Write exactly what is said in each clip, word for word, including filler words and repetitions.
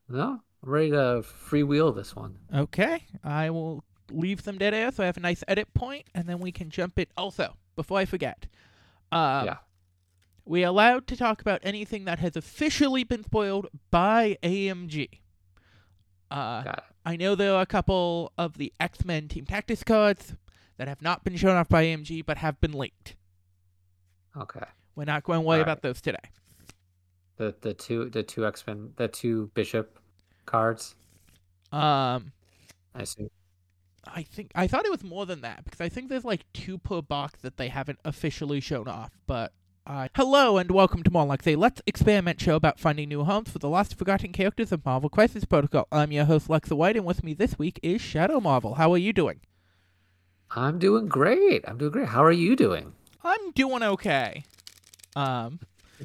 No, I'm ready to freewheel this one. Okay, I will leave them dead air so I have a nice edit point, and then we can jump it. Also, before I forget, Yeah, um, we are allowed to talk about anything that has officially been spoiled by A M G. Uh, got I know there are a couple of the X Men Team Tactics cards that have not been shown off by A M G but have been leaked. it. Okay. We're not going to All worry right. about those today. The the two the two X Men the two Bishop cards. Um, I see. I think I thought it was more than that because I think there's like two per box that they haven't officially shown off. But uh, hello and welcome to more like a Let's Experiment show about finding new homes for the lost and forgotten characters of Marvel Crisis Protocol. I'm your host Lexa White, and with me this week is Shadow Marvel. How are you doing? I'm doing great. I'm doing great. How are you doing? I'm doing okay. Um,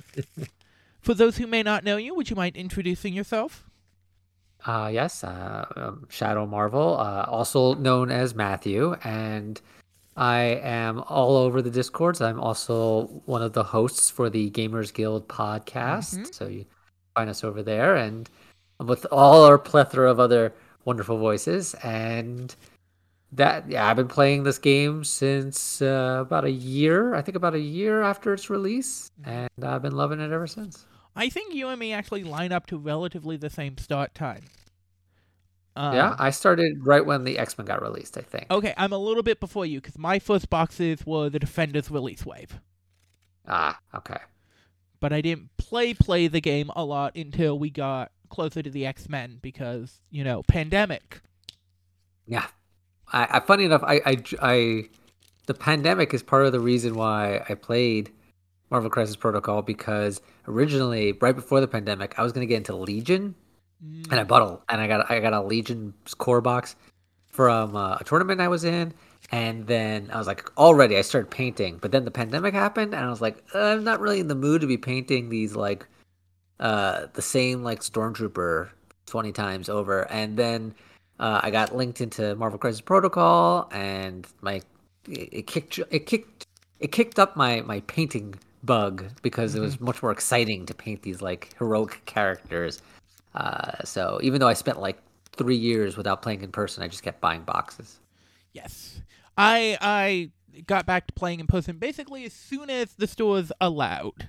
for those who may not know you, would you mind introducing yourself? Uh, yes, uh, um, Shadow Marvel, uh, also known as Matthew, and I am all over the Discords. I'm also one of the hosts for the Gamers Guild Mm-hmm. podcast, so you find us over there, and with all our plethora of other wonderful voices. And that, yeah, I've been playing this game since uh, about a year. I think about a year after its release, Mm-hmm. and I've been loving it ever since. I think you and me actually line up to relatively the same start time. Yeah, Um, I started right when the X Men got released, I think. Okay, I'm a little bit before you because my first boxes were the Defenders release wave, Ah, okay. but I didn't play play the game a lot until we got closer to the X Men because you know pandemic. Yeah. I, I funny enough, I, I, I, the pandemic is part of the reason why I played Marvel Crisis Protocol because originally, right before the pandemic, I was gonna get into Legion, and I Mm. bought a, and I got, I got a Legion core box from uh, a tournament I was in, and then I was like, already I started painting, but then the pandemic happened, and I was like, uh, I'm not really in the mood to be painting these like uh the same like stormtrooper twenty times over, and then uh, I got linked into Marvel Crisis Protocol, and my it, it kicked it kicked it kicked up my my painting bug because it Mm-hmm. was much more exciting to paint these like heroic characters. Uh so even though I spent like three years without playing in person, I just kept buying boxes. Yes, I I got back to playing in person basically as soon as the stores allowed.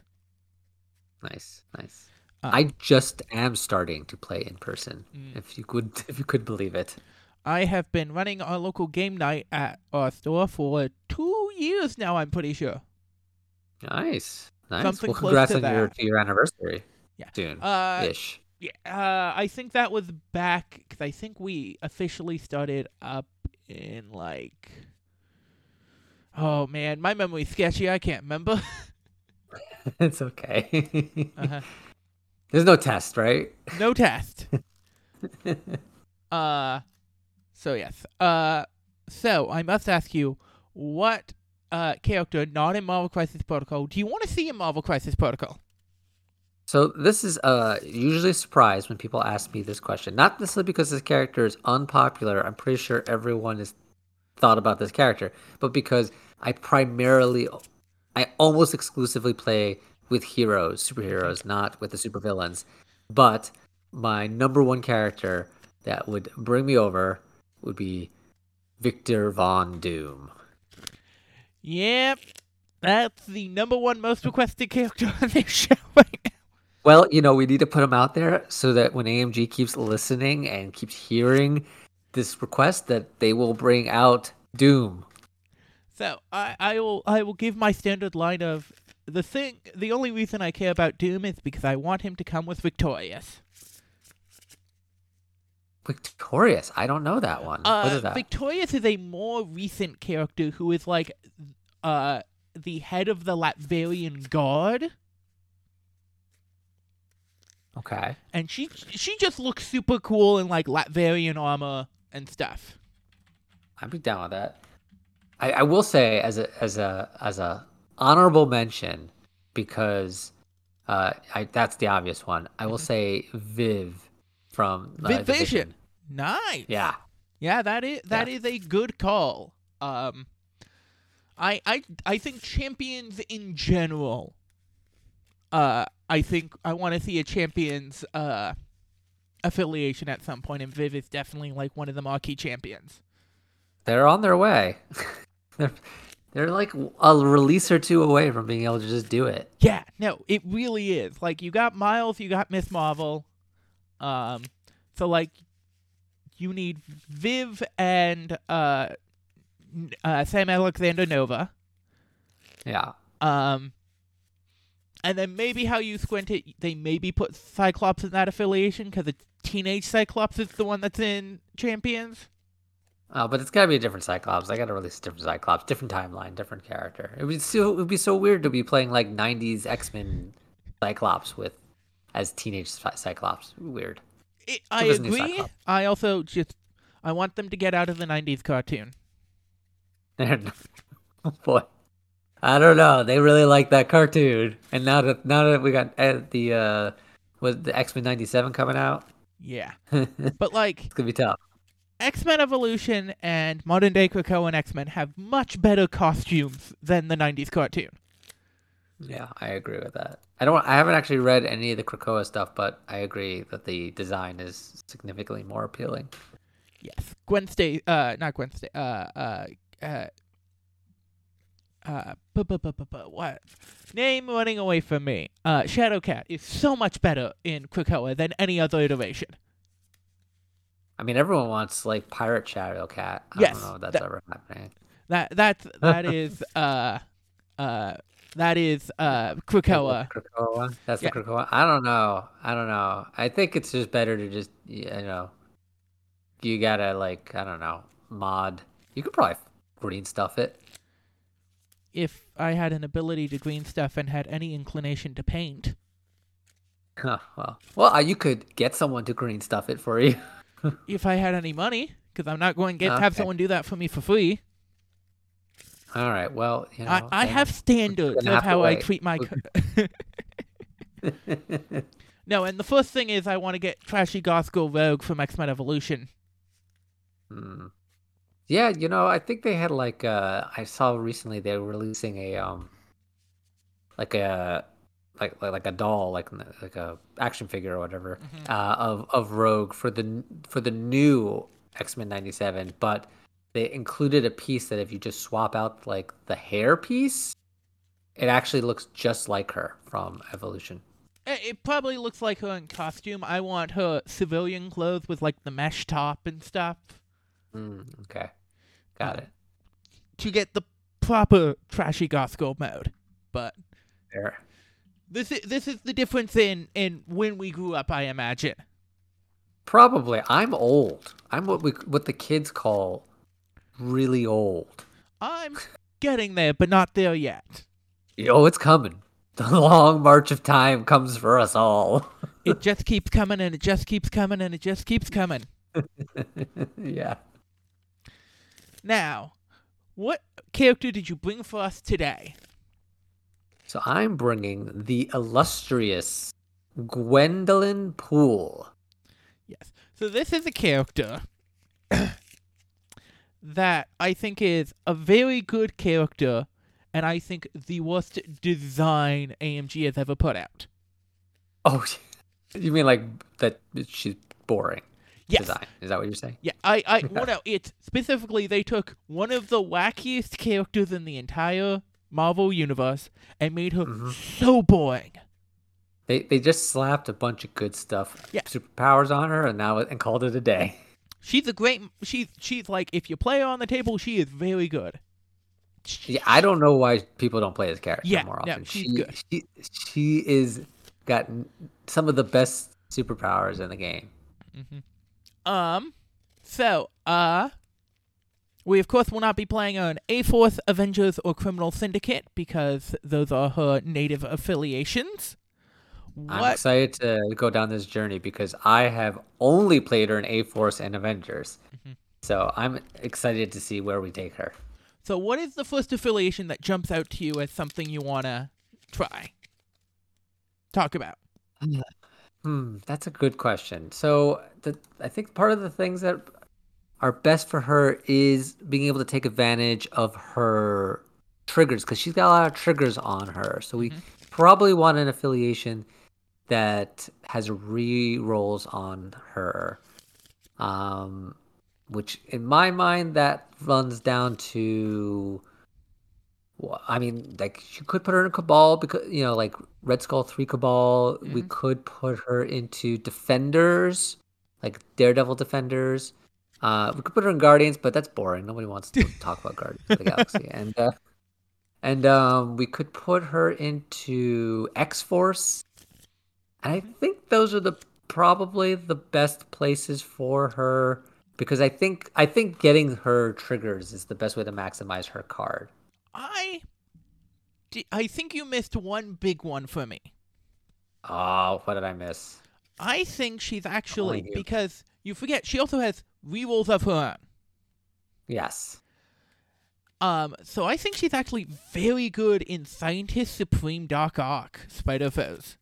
Nice, nice. I Um, just am starting to play in person, mm. if you could if you could believe it. I have been running our local game night at our store for two years now. I'm pretty sure Nice. Nice. something Well, close congrats to on your that. to your anniversary Yeah. soon Uh, ish. Yeah, uh, I think that was back because I think we officially started up in like. Oh man, my memory's sketchy. I can't remember. It's okay. uh-huh. There's no test, right? No test. Uh, so yes. Uh, so I must ask you, what uh character not in Marvel Crisis Protocol do you want to see in Marvel Crisis Protocol? So this is uh usually a surprise when people ask me this question. Not necessarily because this character is unpopular. I'm pretty sure everyone has thought about this character, but because I primarily I almost exclusively play with heroes, Mm-hmm. superheroes, not with the supervillains. But my number one character that would bring me over would be Victor Von Doom. Yep, that's the number one most requested character on this show right now. Well, you know, we need to put him out there so that when A M G keeps listening and keeps hearing this request, that they will bring out Doom. So I, I will I will give my standard line of the thing. The only reason I care about Doom is because I want him to come with Victorious. Victorious. I don't know that one. What Uh, is that? Victorious is a more recent character who is like, uh, the head of the Latvian Guard, Okay. and she she just looks super cool in like Latvian armor and stuff. I'd be down with that. I, I will say as a as a as a honorable mention because uh I that's the obvious one. I will Mm-hmm. say Viv from uh, Vision, Division. nice. Yeah. Yeah, that is Yeah. that is a good call. Um, I I I think champions in general. Uh, I think I want to see a champions uh affiliation at some point, and Viv is definitely like one of the marquee champions. They're on their way. they're, they're like a release or two away from being able to just do it. Yeah, no, it really is. Like, you got Miles, you got Miss Marvel. Um, so, like, you need Viv and uh, uh, Sam Alexander Nova. Yeah. Um, and then maybe how you squint it, they maybe put Cyclops in that affiliation because the teenage Cyclops is the one that's in Champions. Oh, but it's gotta be a different Cyclops. I gotta release a different Cyclops, different timeline, different character. It would so it would be so weird to be playing like nineties X-Men Cyclops with as teenage Cyclops. Weird. It, I agree. I also just I want them to get out of the nineties cartoon. Oh boy, I don't know. They really like that cartoon, and now that now that we got uh, the uh, was the X-Men ninety-seven coming out. Yeah, but like it's gonna be tough. X-Men Evolution and modern day Krakoa and X-Men have much better costumes than the nineties cartoon. Yeah, I agree with that. I don't. I haven't actually read any of the Krakoa stuff, but I agree that the design is significantly more appealing. Yes, Gwen Stacy. Uh, not Gwen Stacy. Uh, uh, uh, uh, bu- bu- bu- bu- bu- what? Name running away from me. Uh, Shadowcat is so much better in Krakoa than any other iteration. I mean, everyone wants like Pirate Shadowcat. I yes, don't know if that's that, ever happening. That that's that is uh uh that is uh Krakoa. Krakoa. That's yeah. the Krakoa. I don't know. I don't know. I think it's just better to just you know. You gotta like I don't know mod. You could probably green stuff it. If I had an ability to green stuff and had any inclination to paint. Huh, well, well, uh, you could get someone to green stuff it for you. If I had any money, because I'm not going to get okay. have someone do that for me for free. All right. Well, you know, I, I have standards of how I treat my. No, and the first thing is I want to get Trashy Goth Girl Rogue from X-Men Evolution. Hmm. Yeah, you know, I think they had like uh, I saw recently they were releasing a um, like a. Like, like like a doll, like like a action figure or whatever, mm-hmm. uh, of of Rogue for the for the new X-Men ninety-seven, but they included a piece that if you just swap out like the hair piece, it actually looks just like her from Evolution. It probably looks like her in costume. I want her civilian clothes with like the mesh top and stuff. Mm, okay, got uh, it. To get the proper Trashy Goth Girl mode, but there. This is this is the difference in, in when we grew up, I imagine. Probably. I'm old. I'm what we what the kids call really old. I'm getting there, but not there yet. Yo, it's coming. The long march of time comes for us all. It just keeps coming, and it just keeps coming, and it just keeps coming. Yeah. Now, what character did you bring for us today? So I'm bringing the illustrious Gwendolyn Poole. Yes. So this is a character that I think is a very good character, and I think the worst design A M G has ever put out. Oh, you mean like that she's boring? Yes. Design. Is that what you're saying? Yeah, I, I, well, no, it's specifically they took one of the wackiest characters in the entire Marvel universe and made her mm-hmm. so boring. They they just slapped a bunch of good stuff, yeah. superpowers on her, and now and called it a day. She's a great. She's she's like if you play her on the table, she is very good. Yeah, I don't know why people don't play this character yeah, more often. No, she's she, good. She she is got some of the best superpowers in the game. Mm-hmm. Um. So uh. We, of course, will not be playing on A-Force, Avengers, or Criminal Syndicate because those are her native affiliations. What? I'm excited to go down this journey because I have only played her in A-Force and Avengers. Mm-hmm. So I'm excited to see where we take her. So what is the first affiliation that jumps out to you as something you want to try? Talk about. Hmm, that's a good question. So the, I think part of the things that are best for her is being able to take advantage of her triggers because she's got a lot of triggers on her. So we mm-hmm. probably want an affiliation that has re-rolls on her. Um, which in my mind that runs down to, well, I mean, like you could put her in Cabal because you know, like Red Skull three Cabal. We Mm-hmm. could put her into Defenders, like Daredevil Defenders. Uh, we could put her in Guardians, but that's boring. Nobody wants to talk about Guardians of the Galaxy. And uh, and um, we could put her into X Force. And I think those are the probably the best places for her because I think I think getting her triggers is the best way to maximize her card. I, di- I think you missed one big one for me. Oh, what did I miss? I think she's actually, Only you. because you forget, she also has rerolls of her own. Yes. Um, so I think she's actually very good in Scientist Supreme Dark Arc Spider Foes.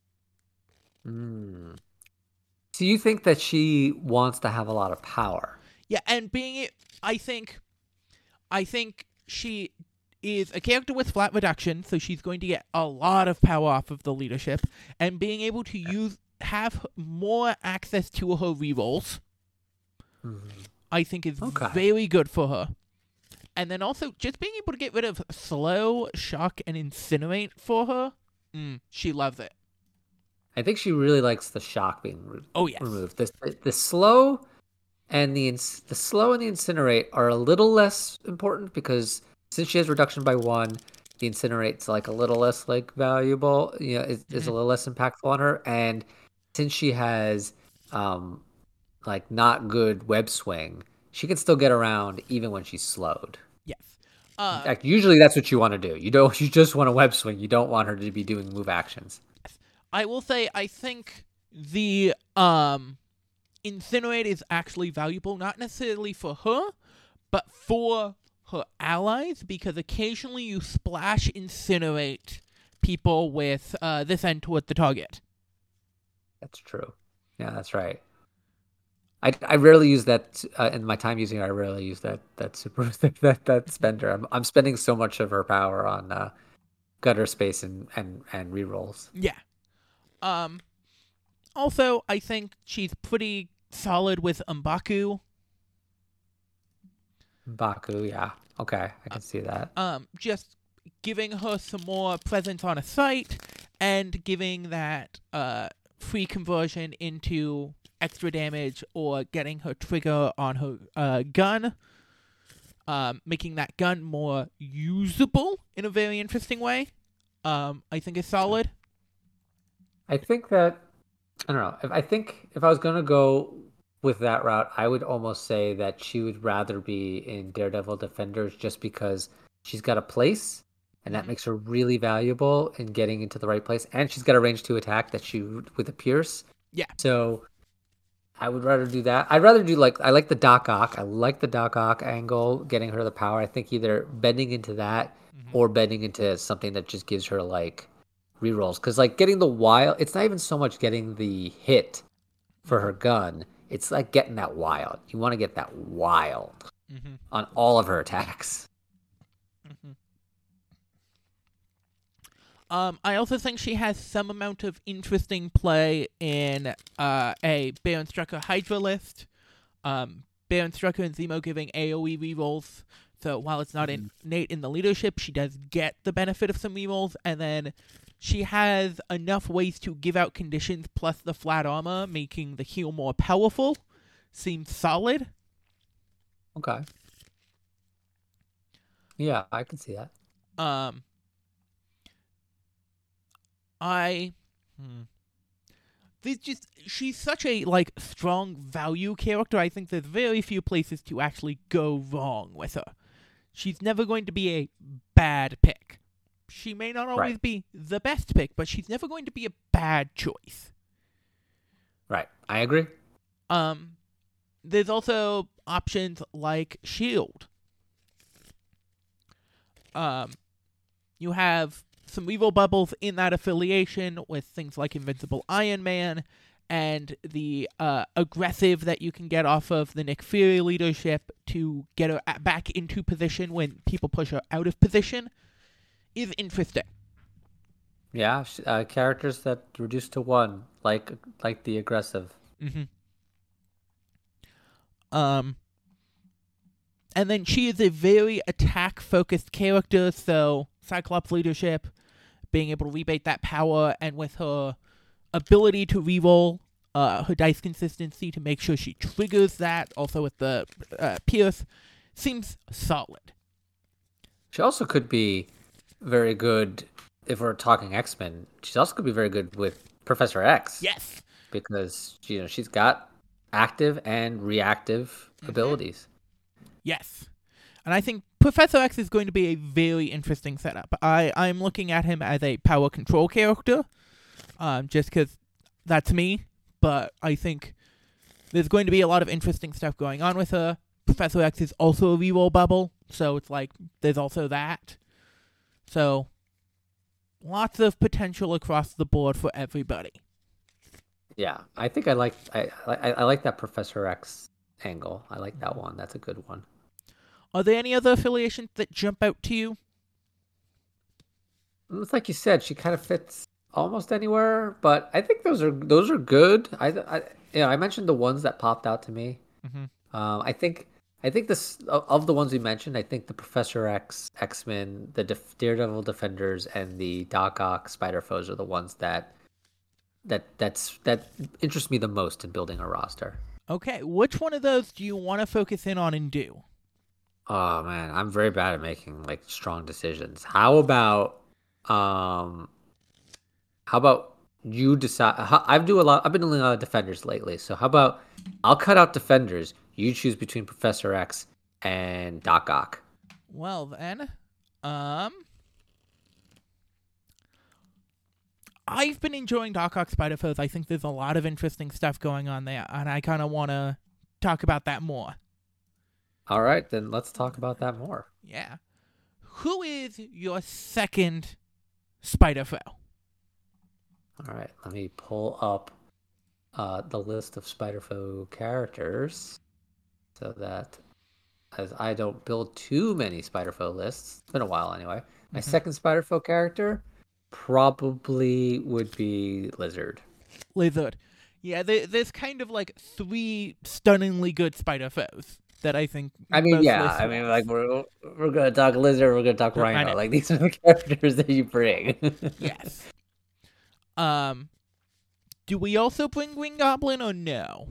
Mm. So you think that she wants to have a lot of power? Yeah, and being it, I think, I think she is a character with flat reduction, so she's going to get a lot of power off of the leadership, and being able to use have more access to her rerolls, Mm-hmm. I think is Okay. very good for her. And then also just being able to get rid of slow, shock, and incinerate for her, mm, she loves it. I think she really likes the shock being re- Oh yes, removed. The, the slow and the inc- the slow and the incinerate are a little less important because since she has reduction by one, the incinerate's like a little less like valuable. You know, is, is Mhm. a little less impactful on her. And since she has um like not good web swing, she can still get around even when she's slowed. yes. Uh, Like usually that's what you want to do. You don't you just want a web swing. You don't want her to be doing move actions. I will say I think the um incinerate is actually valuable, not necessarily for her, but for her allies, because occasionally you splash incinerate people with uh, this end toward the target. That's true. Yeah, that's right. I, I rarely use that uh, in my time using her. I rarely use that that super that that spender. I'm I'm spending so much of her power on uh, gutter space and and and rerolls. Yeah. Um. Also, I think she's pretty solid with M'Baku. Baku, yeah, okay, I Uh, can see that. Um, just giving her some more presence on a site and giving that uh free conversion into extra damage or getting her trigger on her uh, gun, um, making that gun more usable in a very interesting way. Um, I think is solid. I think that I don't know. If I think if I was gonna go with that route, I would almost say that she would rather be in Daredevil Defenders just because she's got a place and that Mhm. makes her really valuable in getting into the right place, and she's got a range to attack that she with a pierce. Yeah. So I would rather do that. I'd rather do like I like the Doc Ock. I like the Doc Ock angle, getting her the power. I think either bending into that Mhm. or bending into something that just gives her like rerolls. Because like getting the wild, it's not even so much getting the hit for her gun. It's like getting that wild. You want to get that wild Mm-hmm. on all of her attacks. Mm-hmm. Um, I also think she has some amount of interesting play in uh, a Baron Strucker Hydra list. Um, Baron Strucker and Zemo giving AoE rerolls. So while it's not Mhm. innate in the leadership, she does get the benefit of some rerolls. And then she has enough ways to give out conditions plus the flat armor, making the heal more powerful. Seems solid. Okay. Yeah, I can see that. Um, I, hmm. There's just she's such a like strong value character. I think there's very few places to actually go wrong with her. She's never going to be a bad pick. She may not always Right. be the best pick, but she's never going to be a bad choice. Right. I agree. Um, there's also options like Shield. Um, you have some evil bubbles in that affiliation with things like Invincible Iron Man and the uh, aggressive that you can get off of the Nick Fury leadership to get her a- back into position when people push her out of position is interesting. Yeah, sh- uh, characters that reduce to one, like like the aggressive. Mm-hmm. Um, and then she is a very attack-focused character, so Cyclops leadership, being able to rebate that power, and with her ability to reroll uh, her dice consistency to make sure she triggers that, also with the uh, Pierce, seems solid. She also could be very good if we're talking X-Men. She also could be very good with Professor X. Yes. Because you know she's got active and reactive Mm-hmm. abilities. Yes. And I think Professor X is going to be a very interesting setup. I, I'm looking at him as a power control character, um, just because that's me. But I think there's going to be a lot of interesting stuff going on with her. Professor X is also a reroll bubble, so it's like there's also that. So lots of potential across the board for everybody. Yeah, I think I like I, I I like that Professor X angle. I like that one. That's a good one. Are there any other affiliations that jump out to you? It's like you said, she kind of fits almost anywhere, but I think those are those are good. I, I yeah, I mentioned the ones that popped out to me. Mm-hmm. Um, I think I think this of the ones we mentioned. I think the Professor X, X-Men, the Def, Daredevil Defenders, and the Doc Ock Spider Foes are the ones that that that's that interests me the most in building a roster. Okay, which one of those do you want to focus in on and do? Oh man, I'm very bad at making like strong decisions. How about um how about you decide how, I do a lot I've been doing a lot of defenders lately. So how about I'll cut out defenders. You choose between Professor X and Doc Ock. Well then, um I've been enjoying Doc Ock Spider Foes. I think there's a lot of interesting stuff going on there, and I kind of want to talk about that more. All right, then let's talk about that more. Yeah. Who is your second Spider Foe? All right, let me pull up uh, the list of Spider Foe characters so that as I don't build too many Spider Foe lists. It's been a while anyway. My Mm-hmm. second Spider Foe character probably would be Lizard. Lizard. Yeah, there, there's kind of like three stunningly good Spider Foes that I think. I mean, most yeah, lists I mean, want. like we're we're gonna talk Lizard, we're gonna talk Rhino. Rhino. Like these are the characters that you bring. Yes. Um, do we also bring Green Goblin or no?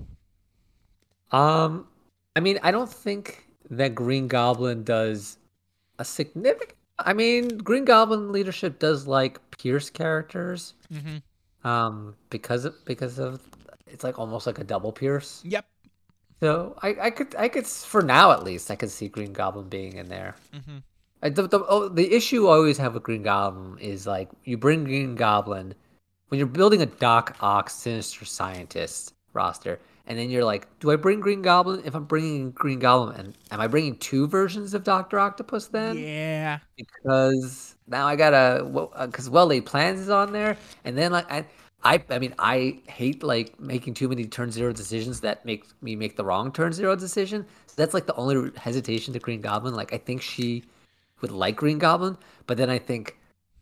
Um, I mean, I don't think that Green Goblin does a significant. I mean, Green Goblin leadership does like Pierce characters. Mm-hmm. Um, because of because of it's like almost like a double Pierce. Yep. So I, I could I could for now at least I could see Green Goblin being in there. Mm-hmm. I, the, the, oh, the issue I always have with Green Goblin is like you bring Green Goblin when you're building a Doc Ock Sinister Scientist roster, and then you're like, do I bring Green Goblin? If I'm bringing Green Goblin, and am I bringing two versions of Doctor Octopus then? Yeah. Because now I gotta because well laid plans is on there, and then like I. I, I mean, I hate like making too many turn zero decisions that make me make the wrong turn zero decision. So that's like the only hesitation to Green Goblin. Like I think she would like Green Goblin, but then I think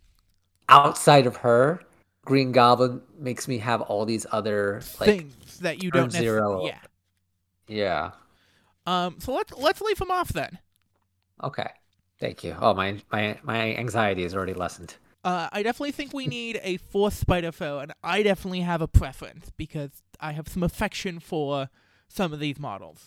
outside of her, Green Goblin makes me have all these other like things that you turn don't necessarily. zero. Yeah. Yeah. Um. So let's let's leave him off then. Okay. Thank you. Oh, my my my anxiety is already lessened. Uh, I definitely think we need a fourth Spider Foe, and I definitely have a preference because I have some affection for some of these models.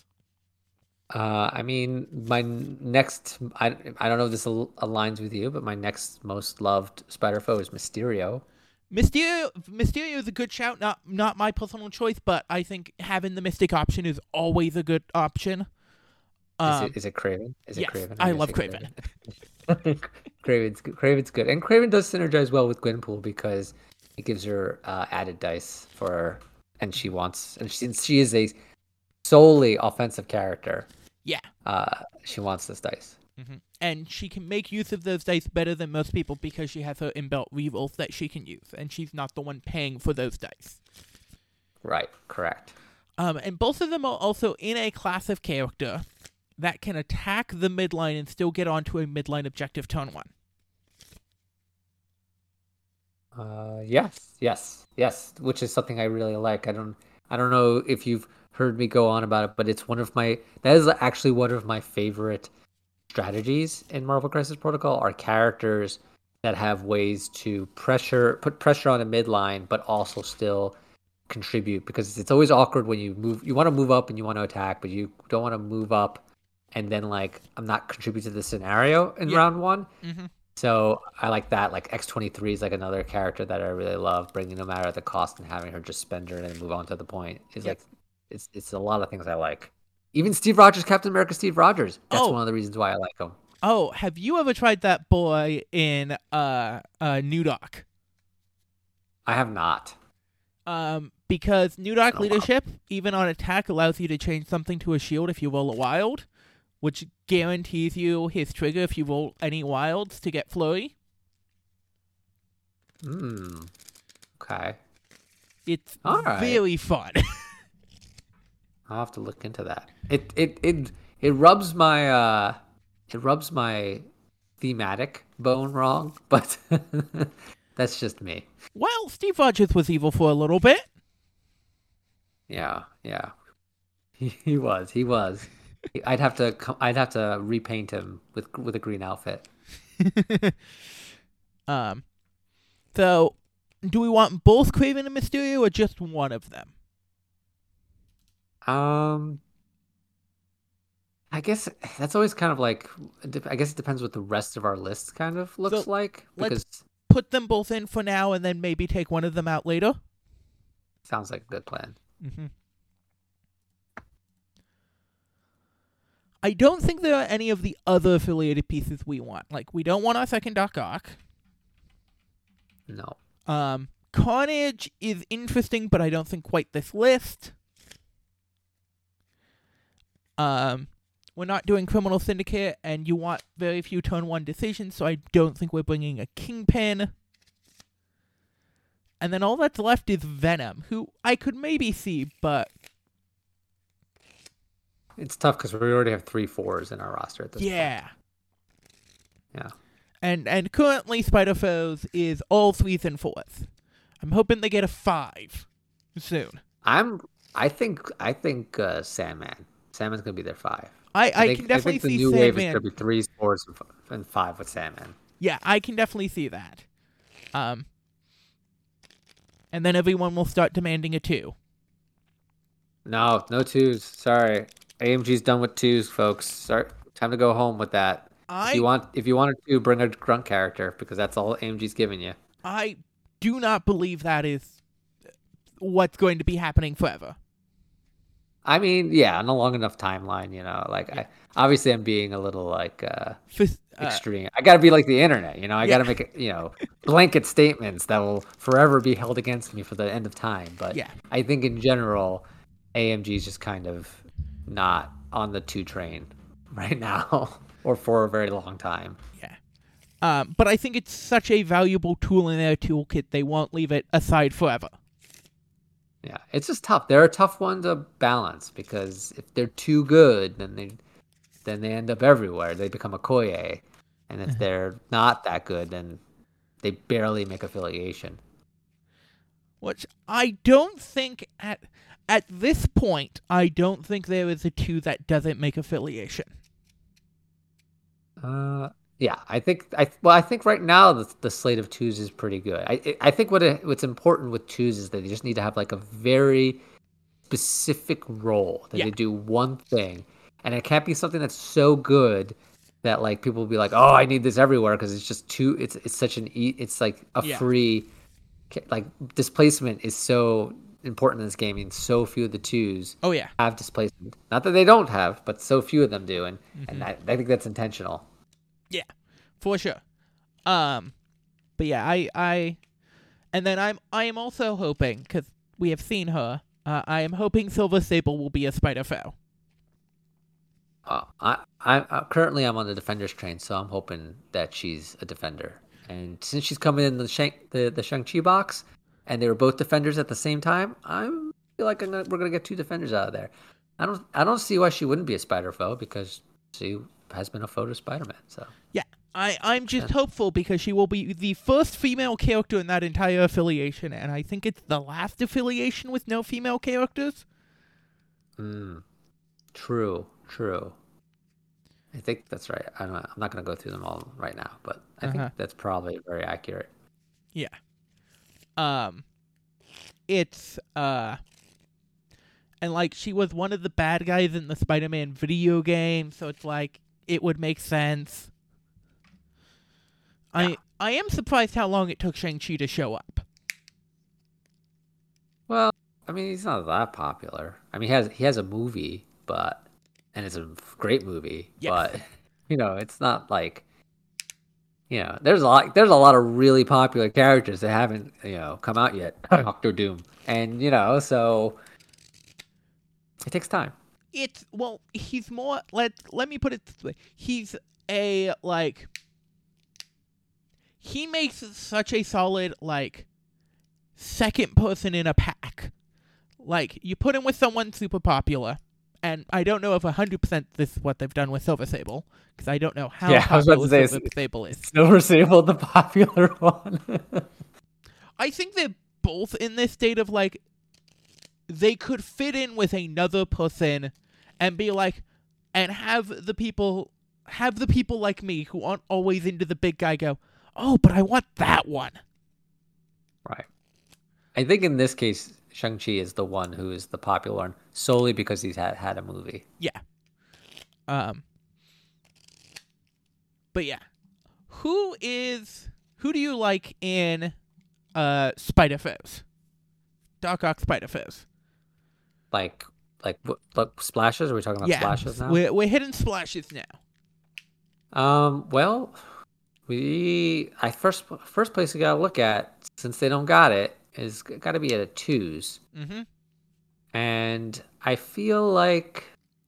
Uh, I mean, my next, I, I don't know if this al- aligns with you, but my next most loved Spider Foe is Mysterio. Mysterio, Mysterio is a good shout. Not not my personal choice, but I think having the Mystic option is always a good option. Um, is, it, is it Craven? Is yes, it Craven? I love Craven. Craven. Craven's good. Craven's good, and Craven does synergize well with Gwenpool because it gives her uh, added dice for, her, and she wants, and since she is a solely offensive character, yeah, uh, she wants this dice. Mm-hmm. And she can make use of those dice better than most people because she has her inbuilt rerolls that she can use, and she's not the one paying for those dice. Right. Correct. Um, and both of them are also in a class of character that can attack the midline and still get onto a midline objective turn one. Uh, yes, yes, yes, which is something I really like. I don't, I don't know if you've heard me go on about it, but it's one of my, that is actually one of my favorite strategies in Marvel Crisis Protocol are characters that have ways to pressure, put pressure on a midline, but also still contribute because it's always awkward when you move, you want to move up and you want to attack, but you don't want to move up and then like, I'm not contributing to the scenario in Yeah. round one. Mm-hmm. So I like that. Like X twenty-three is like another character that I really love, bringing no matter the cost and having her just spend her and then move on to the point. Is Yep. like it's it's a lot of things I like. Even Steve Rogers, Captain America, Steve Rogers. That's Oh, one of the reasons why I like him. oh, have you ever tried that boy in uh uh New Dock? I have not. Um, because New Dock Oh, wow. leadership, even on attack, allows you to change something to a shield if you roll a wild, which guarantees you his trigger if you roll any wilds to get flurry. Hmm. Okay. It's All right. very fun. I'll have to look into that. It it it it rubs my uh it rubs my thematic bone wrong, but that's just me. Well, Steve Rogers was evil for a little bit. Yeah, yeah. He, he was. He was. I'd have to. co- I'd have to repaint him with with a green outfit. um, so do we want both Craven and Mysterio or just one of them? Um, I guess that's always kind of like. I guess it depends what the rest of our list kind of looks So, like let's- because Put them both in for now and then maybe take one of them out later? sounds like a good plan. Mm-hmm. I don't think there are any of the other affiliated pieces we want. Like, we don't want our second Doc Ock. No. Um, Carnage is interesting, but I don't think quite this list. Um, we're not doing Criminal Syndicate, and you want very few turn one decisions, so I don't think we're bringing a Kingpin. And then all that's left is Venom, who I could maybe see, but It's tough because we already have three fours in our roster at this point. yeah. Yeah. And and currently Spider-Foes is all threes and fours. I'm hoping they get a five soon. I'm. I think. I think uh, Sandman. Sandman's gonna be their five. I, I, think, can definitely I think the see new wave is Sandman. gonna be threes, fours, and f- and five with Sandman. Yeah, I can definitely see that. Um, and then everyone will start demanding a two. No, no twos. Sorry, A M G's done with twos, folks. Start. Time to go home with that. I If you want, if you wanted to, bring a grunt character because that's all A M G's giving you. I do not believe that is what's going to be happening forever. I mean, yeah, on a long enough timeline, you know, like I obviously I'm being a little like uh, Fis- uh, extreme. I got to be like the internet, you know. I Yeah. got to make it, you know, blanket statements that will forever be held against me for the end of time. But Yeah. I think in general, A M G is just kind of not on the two train right now, or for a very long time. yeah. Um, but I think it's such a valuable tool in their toolkit, they won't leave it aside forever. Yeah, it's just tough. They're a tough one to balance because if they're too good, then they then they end up everywhere. They become a Koye, and if they're not that good, then they barely make affiliation. Which I don't think at at this point, I don't think there is a two that doesn't make affiliation. Uh, yeah, I think I well, I think right now the, the slate of twos is pretty good. I I think what it, what's important with twos is that they just need to have like a very specific role that Yeah. they do one thing, and it can't be something that's so good that like people will be like, oh, I need this everywhere because it's just too. It's it's such an e. It's like a Yeah. free, like displacement is so important in this game, and so few of the twos Oh yeah. have displacement. Not that they don't have, but so few of them do, and Mm-hmm. and I, I think that's intentional. Yeah, for sure. Um, but yeah, I, I, and then I'm, I am also hoping because we have seen her. Uh, I am hoping Silver Sable will be a Spider-Foe. Uh, I, I uh, currently I'm on the defenders train, so I'm hoping that she's a defender. And since she's coming in the Shang, the the Shang-Chi box, and they were both defenders at the same time, I feel like I'm gonna, we're gonna get two defenders out of there. I don't I don't see why she wouldn't be a Spider Foe because she has been a foe to Spider-Man. So Yeah, I, I'm just hopeful because she will be the first female character in that entire affiliation, and I think it's the last affiliation with no female characters. Mm, true, true. I think that's right. I don't know. I'm not going to go through them all right now, but I Uh-huh. think that's probably very accurate. Yeah. Um, it's, uh, and like, she was one of the bad guys in the Spider-Man video game, so it's like, it would make sense. Yeah. I I am surprised how long it took Shang-Chi to show up. Well, I mean, he's not that popular. I mean, he has he has a movie, but and it's a great movie, Yes. but you know, it's not like you know, there's a lot there's a lot of really popular characters that haven't, you know, come out yet. Doctor Doom. And, you know, so it takes time. It's, well, he's more, let let me put it this way. He's a, like, he makes such a solid, like, second person in a pack. Like, you put him with someone super popular, and I don't know if one hundred percent this is what they've done with Silver Sable, because I don't know how Yeah, I was about popular to say, Silver Sable is. Silver Sable, the popular one. I think they're both in this state of, like, they could fit in with another person and be like, and have the people, have the people like me who aren't always into the big guy go, oh, but I want that one. Right. I think in this case, Shang-Chi is the one who is the popular one solely because he's had, had a movie. Yeah. Um. But yeah. Who is, who do you like in uh, Spider-Foes? Doc Ock Spider-Foes. Like, like, what, like splashes? Are we talking about Yeah, splashes now? we're, we're hitting splashes now. Um, well, we I first first place we gotta look at, since they don't got it, is got to be at a twos, Mm-hmm. and I feel like,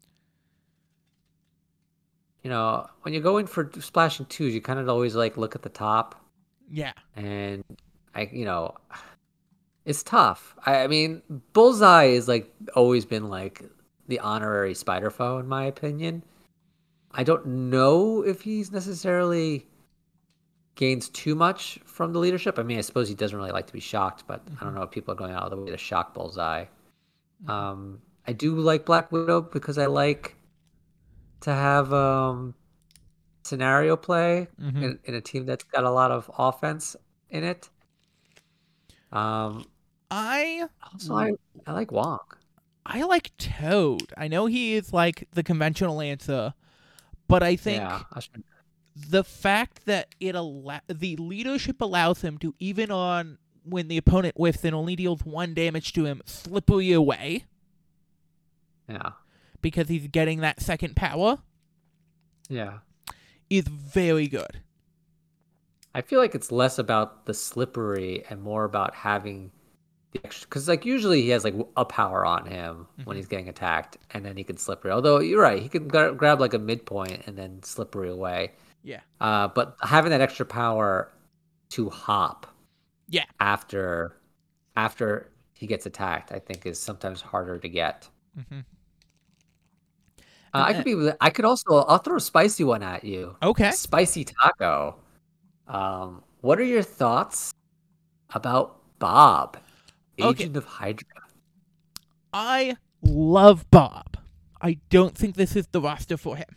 you know, when you're going for splashing twos, you kind of always like look at the top, Yeah. and I, you know, it's tough. I, I mean, Bullseye is like always been like the honorary Spider Foe in my opinion. I don't know if he's necessarily gains too much from the leadership. I mean, I suppose he doesn't really like to be shocked, but I don't know if people are going out of the way to shock Bullseye. Mhm. Um, I do like Black Widow because I like to have um, scenario play Mhm. in, in a team that's got a lot of offense in it. Um, I also, I, I like Wong. I like Toad. I know he is like the conventional answer, but I think Yeah, I should- the fact that it allow the leadership allows him to, even on when the opponent whiffs and only deals one damage to him, slippery away yeah, because he's getting that second power, yeah. is very good. I feel like it's less about the slippery and more about having the extra, because like usually he has like a power on him Mhm. when he's getting attacked, and then he can slippery. Although you're right, he can gra- grab like a midpoint and then slippery away. Yeah. Uh, but having that extra power to hop, Yeah. after after he gets attacked, I think is sometimes harder to get. Mm-hmm. Uh, I could be. I could also. I'll throw a spicy one at you. Okay. Spicy taco. Um, what are your thoughts about Bob, Okay. Agent of Hydra? I love Bob. I don't think this is the roster for him.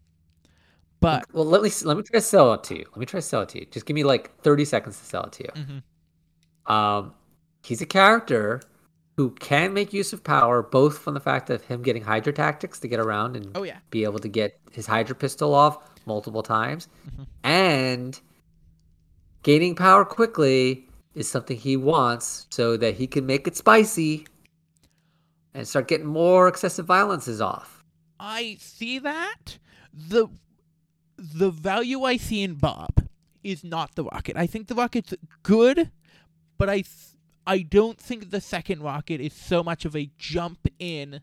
But Well, let me let me try to sell it to you. Let me try to sell it to you. Just give me like thirty seconds to sell it to you. Mhm. Um, he's a character who can make use of power, both from the fact of him getting Hydra tactics to get around and Oh, yeah. be able to get his Hydra pistol off multiple times, Mhm. and gaining power quickly is something he wants so that he can make it spicy and start getting more excessive violences off. I see that. The the value I see in Bob is not the rocket. I think the rocket's good, but I th- I don't think the second rocket is so much of a jump in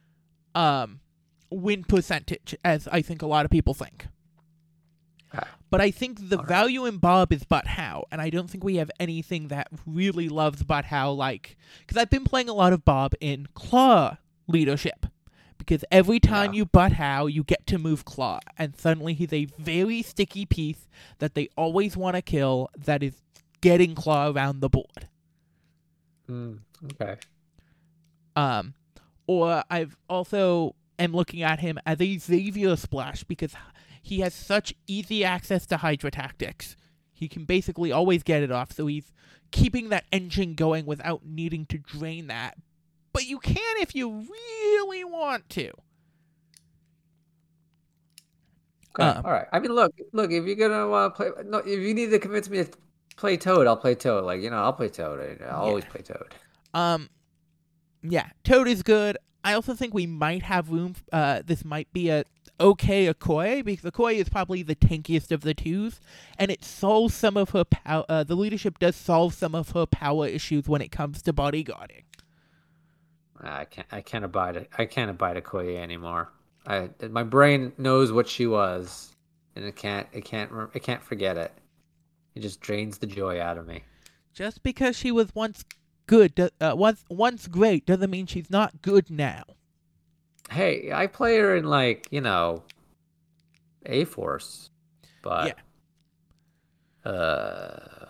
um win percentage as I think a lot of people think. Okay. But I think the All right. value in Bob is But How, and I don't think we have anything that really loves But How like, because I've been playing a lot of Bob in Claw leadership, because every time Yeah. you butt Hao, you get to move Claw, and suddenly he's a very sticky piece that they always want to kill that is getting Claw around the board. Mm, okay. Um, or I've also am looking at him as a Xavier Splash because he has such easy access to Hydra Tactics. He can basically always get it off, so he's keeping that engine going without needing to drain that. But you can if you really want to. Okay. Um, All right. I mean, look, look. If you're gonna uh, play, no, if you need to convince me to play Toad, I'll play Toad. Like you know, I'll play Toad. I'll always Yeah. play Toad. Um, yeah, Toad is good. I also think we might have room. Uh, this might be a okay Okoye because Okoye is probably the tankiest of the twos, and it solves some of her power. Uh, the leadership does solve some of her power issues when it comes to bodyguarding. I can't. I can't abide it. I can't abide Okoye anymore. I my brain knows what she was, and it can't. It can't. It can't forget it. It just drains the joy out of me. Just because she was once good, do- uh, once once great, doesn't mean she's not good now. Hey, I play her in like you know, A Force, but yeah. Uh.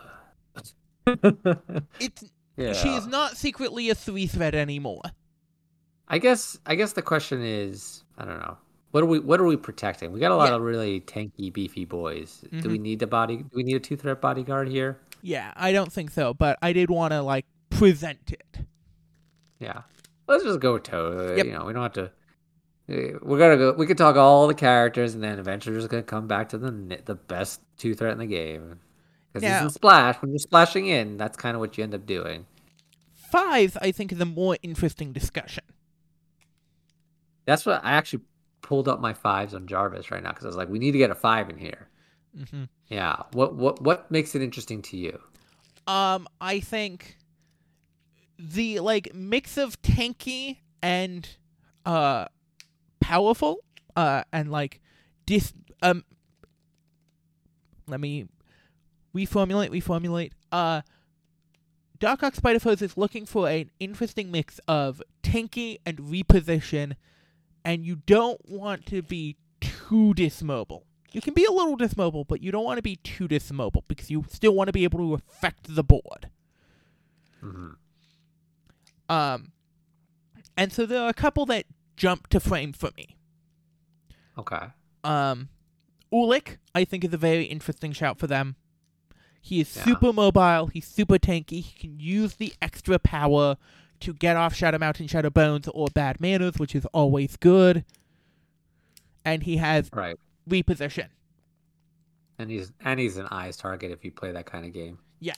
It's Yeah. she is not secretly a three threat anymore. I guess I guess the question is, I don't know. What are we what are we protecting? We got a lot Yeah. of really tanky, beefy boys. Mhm. Do we need a body do we need a two threat bodyguard here? Yeah, I don't think so, but I did want to like present it. Yeah. Let's just go with Toad. Yep. You know, we don't have to uh, we're gonna go we could talk all the characters and then eventually we're just gonna come back to the ni- the best two threat in the game. Because Now- this is Splash. When you're splashing in, that's kind of what you end up doing. Fives, I think, is a more interesting discussion. That's what I actually pulled up my fives on Jarvis right now because I was like, we need to get a five in here. Mm-hmm. Yeah. What what what makes it interesting to you? Um, I think the like mix of tanky and uh powerful, uh, and like dis um. Let me reformulate, reformulate. Uh, Darkhawk Spider-Foes is looking for an interesting mix of tanky and reposition, and you don't want to be too dismobile. You can be a little dismobile, but you don't want to be too dismobile because you still want to be able to affect the board. Mm-hmm. Um, and so there are a couple that jump to frame for me. Okay. Um, Ulik, I think, is a very interesting shout for them. He is Yeah. super mobile. He's super tanky. He can use the extra power to get off Shadow Mountain, Shadow Bones, or Bad Manners, which is always good. And he has Right. reposition. And he's and he's an eyes target if you play that kind of game. Yeah.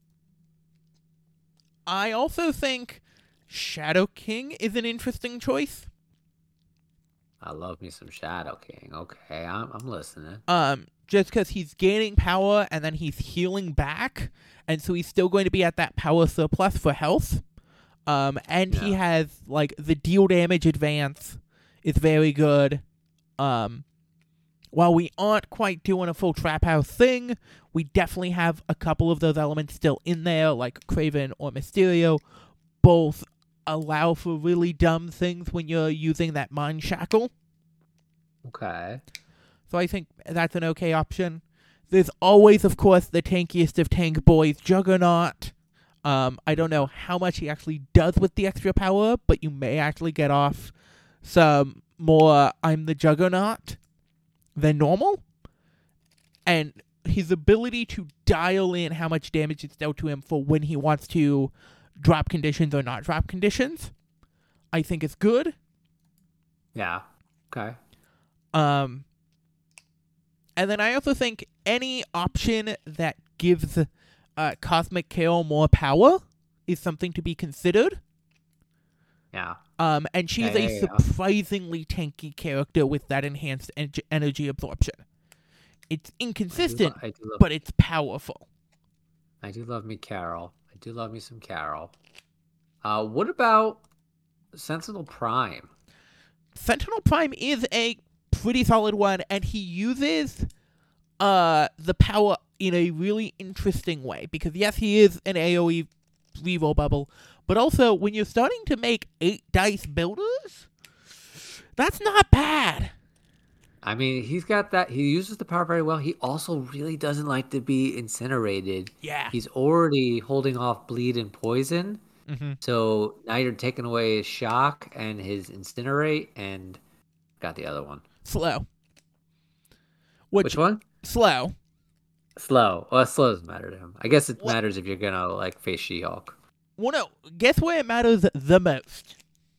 I also think Shadow King is an interesting choice. I love me some Shadow King. Okay, I'm I'm listening. Um, just because he's gaining power and then he's healing back, and so he's still going to be at that power surplus for health. Um, and he Yeah. has like the deal damage advance is very good. Um, while we aren't quite doing a full trap house thing, we definitely have a couple of those elements still in there, like Craven or Mysterio. Both allow for really dumb things when you're using that mind shackle. Okay. So I think that's an okay option. There's always, of course, the tankiest of tank boys, Juggernaut. Um, I don't know how much he actually does with the extra power, but you may actually get off some more I'm the Juggernaut than normal. And his ability to dial in how much damage is dealt to him for when he wants to drop conditions or not drop conditions, I think is good. Yeah. Okay. Um, and then I also think any option that gives uh, Cosmic Kale more power is something to be considered. Yeah. Um, and she's Yeah, a yeah, yeah. surprisingly tanky character with that enhanced en- energy absorption. It's I do, inconsistent, lo- I do love but it's powerful. I do love me Carol. I do love me some Carol. Uh, what about Sentinel Prime? Sentinel Prime is a pretty solid one, and he uses uh the power in a really interesting way. Because yes, he is an AoE reroll bubble, but also when you're starting to make eight dice builders, That's not bad. I mean, he's got that. He uses the power very well. He also really doesn't like to be incinerated. Yeah. He's already holding off bleed and poison. Mm-hmm. So now you're taking away his shock and his incinerate, and got the other one. Slow. Which, Which one? Slow. Slow. Well, slow doesn't matter to him. I guess it what? matters if you're gonna like face She-Hulk. Well, no. Guess where it matters the most?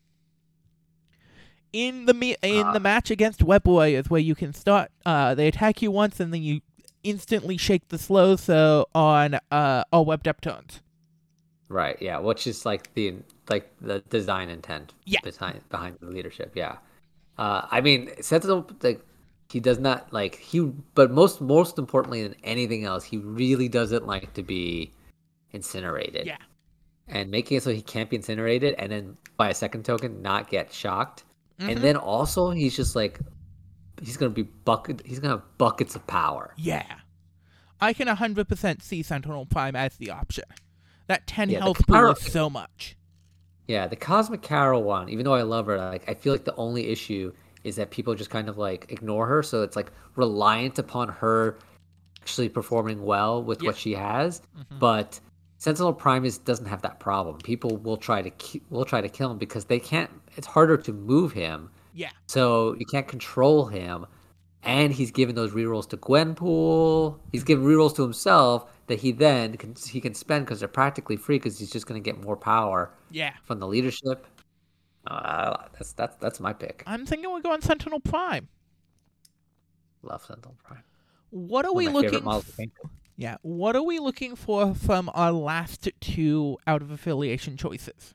In the me- in uh, the match against Web Warriors, where you can start, uh, they attack you once and then you instantly shake the slow so on uh all Web Deptones. Right. Yeah. Which is like the like the design intent. Yeah. Behind behind the leadership. Yeah. Uh, I mean, Sentinel, like he does not like he, but most most importantly than anything else, he really doesn't like to be incinerated. Yeah. And making it so he can't be incinerated, and then by a second token, not get shocked. Mm-hmm. And then also he's just like he's gonna be bucket he's gonna have buckets of power. Yeah. I can one hundred percent see Sentinel Prime as the option. That ten yeah, health pool is so much. Yeah, the Cosmic Carol one, even though I love her, like I feel like the only issue is that people just kind of like ignore her, so it's like reliant upon her actually performing well with yeah. what she has. Mm-hmm. But Sentinel Prime is doesn't have that problem. People will try to ki- will try to kill him because they can't. It's harder to move him. Yeah. So you can't control him, and he's given those rerolls to Gwenpool. He's given rerolls to himself that he then can he can spend because they're practically free because he's just going to get more power. Yeah. From the leadership. Uh, that's that's that's my pick. I'm thinking we're going Sentinel Prime. Love Sentinel Prime. What are One we looking? for? Yeah, what are we looking for from our last two out of affiliation choices?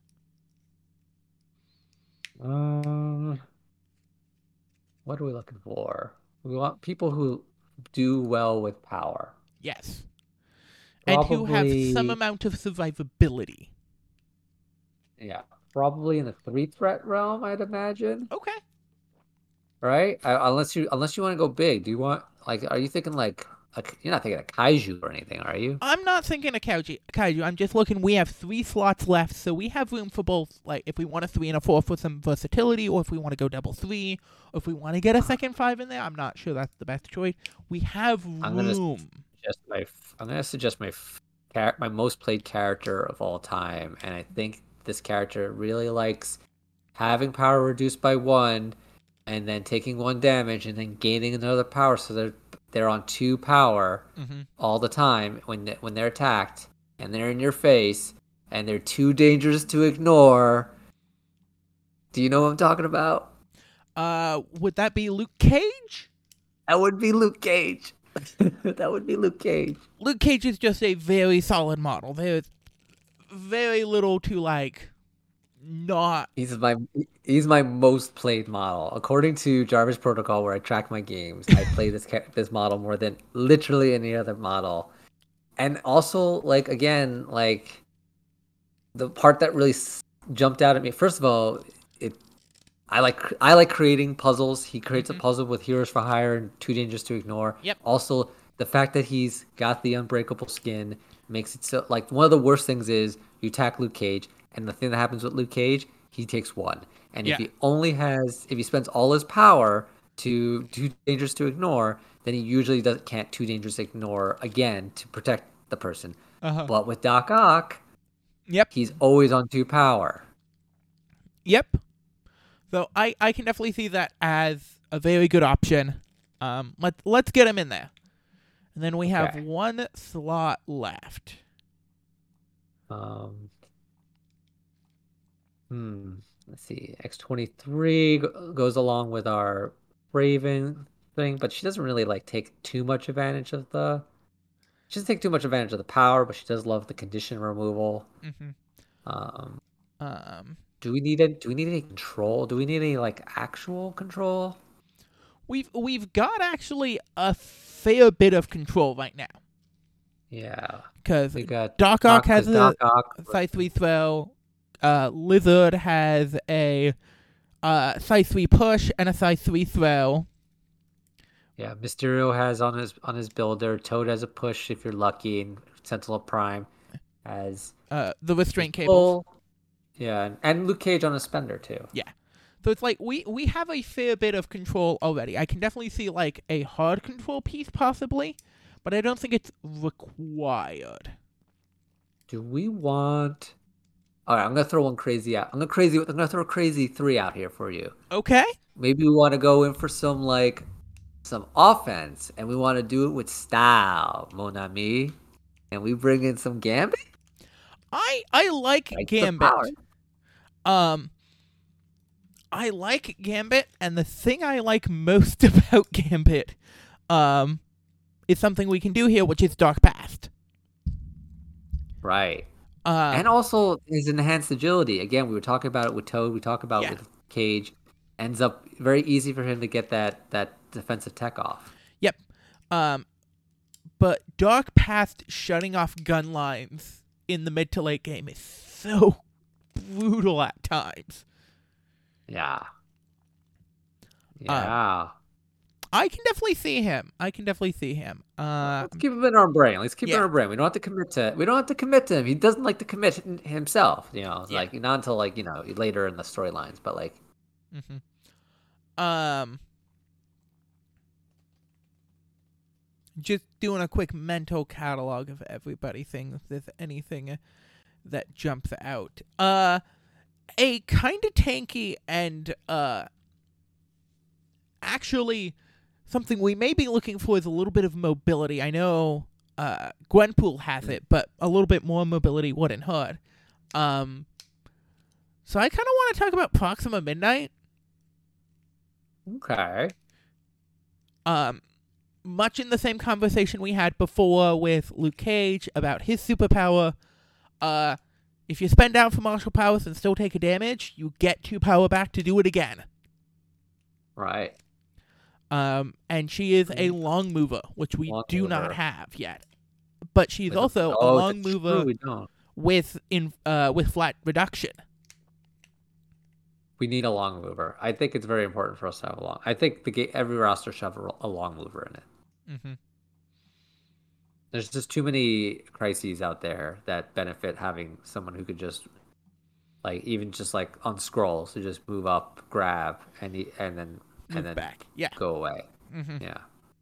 Um, what are we looking for? We want people who do well with power. Yes. Probably, and who have some amount of survivability. Yeah, probably in the three threat realm, I'd imagine. Okay. Right? I, unless you unless you want to go big, do you want like? Are you thinking like? Like, you're not thinking of Kaiju or anything, are you? I'm not thinking of Kaiju. Kaiju. I'm just looking. We have three slots left, so we have room for both. Like, if we want a three and a four for some versatility, or if we want to go double three, or if we want to get a second five in there, I'm not sure that's the best choice. We have room. I'm gonna suggest my. I'm gonna suggest my my most played character of all time, and I think this character really likes having power reduced by one, and then taking one damage, and then gaining another power, so they're. They're on two power mm-hmm. all the time when they, when they're attacked, and they're in your face, and they're too dangerous to ignore. Do you know what I'm talking about? Uh, would that be Luke Cage? That would be Luke Cage. That would be Luke Cage. Luke Cage is just a very solid model. There's very little to like. Not he's my he's my most played model according to Jarvis Protocol, where I track my games. I play this this model more than literally any other model, and also like again like the part that really jumped out at me. First of all, it I like I like creating puzzles. He creates mm-hmm. a puzzle with Heroes for Hire and Too Dangerous to Ignore. Yep. Also, the fact that he's got the unbreakable skin makes it so like one of the worst things is you attack Luke Cage. And the thing that happens with Luke Cage, he takes one. And yeah. if he only has, if he spends all his power to Too Dangerous to Ignore, then he usually doesn't can't Too Dangerous to Ignore again to protect the person. Uh-huh. But with Doc Ock, yep, he's always on two power. Yep. So I, I can definitely see that as a very good option. Um, let let's get him in there, and then we have okay. one slot left. Um. Hmm. Let's see. X twenty-three goes along with our Raven thing, but she doesn't really like take too much advantage of the. She doesn't take too much advantage of the power, but she does love the condition removal. Mm-hmm. Um. Um. Do we need any? Do we need any control? Do we need any like actual control? We've we've got actually a fair bit of control right now. Yeah. Because Doc, Doc Ock has Doc a Ock, size three throw. Uh, Lizard has a uh, size three push and a size three throw. Yeah, Mysterio has on his on his builder. Toad has a push if you're lucky, and Sentinel Prime has uh, the restraint cable. Yeah, and, and Luke Cage on a spender too. Yeah, So it's like we, we have a fair bit of control already. I can definitely see like a hard control piece possibly, but I don't think it's required. Do we want? All right, I'm gonna throw one crazy out. I'm gonna crazy. I'm gonna throw a crazy three out here for you. Okay. Maybe we want to go in for some like some offense, and we want to do it with style, mon ami. And we bring in some Gambit. I I like Like Gambit. Um, I like Gambit, and the thing I like most about Gambit, um, is something we can do here, which is Dark Past. Right. Uh, and also his enhanced agility. Again, we were talking about it with Toad. We talk about Yeah. it with Cage. Ends up very easy for him to get that that defensive tech off. Yep. Um, but Dark Past shutting off gun lines in the mid to late game is so brutal at times. Yeah. Yeah. I can definitely see him. I can definitely see him. Uh, Let's keep him in our brain. Let's keep him in yeah. our brain. We don't have to commit to. We don't have to commit to him. He doesn't like to commit himself. You know, Yeah. like not until like you know later in the storylines. But like, mm-hmm. um, just doing a quick mental catalog of everybody. Thing if there's anything that jumps out. Uh, a kind of tanky and uh, actually. Something we may be looking for is a little bit of mobility. I know uh, Gwenpool has it, but a little bit more mobility wouldn't hurt. Um, so I kind of want to talk about Proxima Midnight. okay, Um, much in the same conversation we had before with Luke Cage about his superpower. Uh, if you spend out for martial powers and still take a damage, you get two power back to do it again. right. Um, and she is a long mover, which we Long do mover. not have yet. But she's With- also a oh, long that's mover true, we don't. with in uh with flat reduction. We need a long mover. I think it's very important for us to have a long. I think the ga- every roster should have a, a long mover in it. Mm-hmm. There's just too many crises out there that benefit having someone who could just, like, even just like on scrolls to just move up, grab, and he, and then Move and then back, yeah. go away. Mm-hmm. Yeah.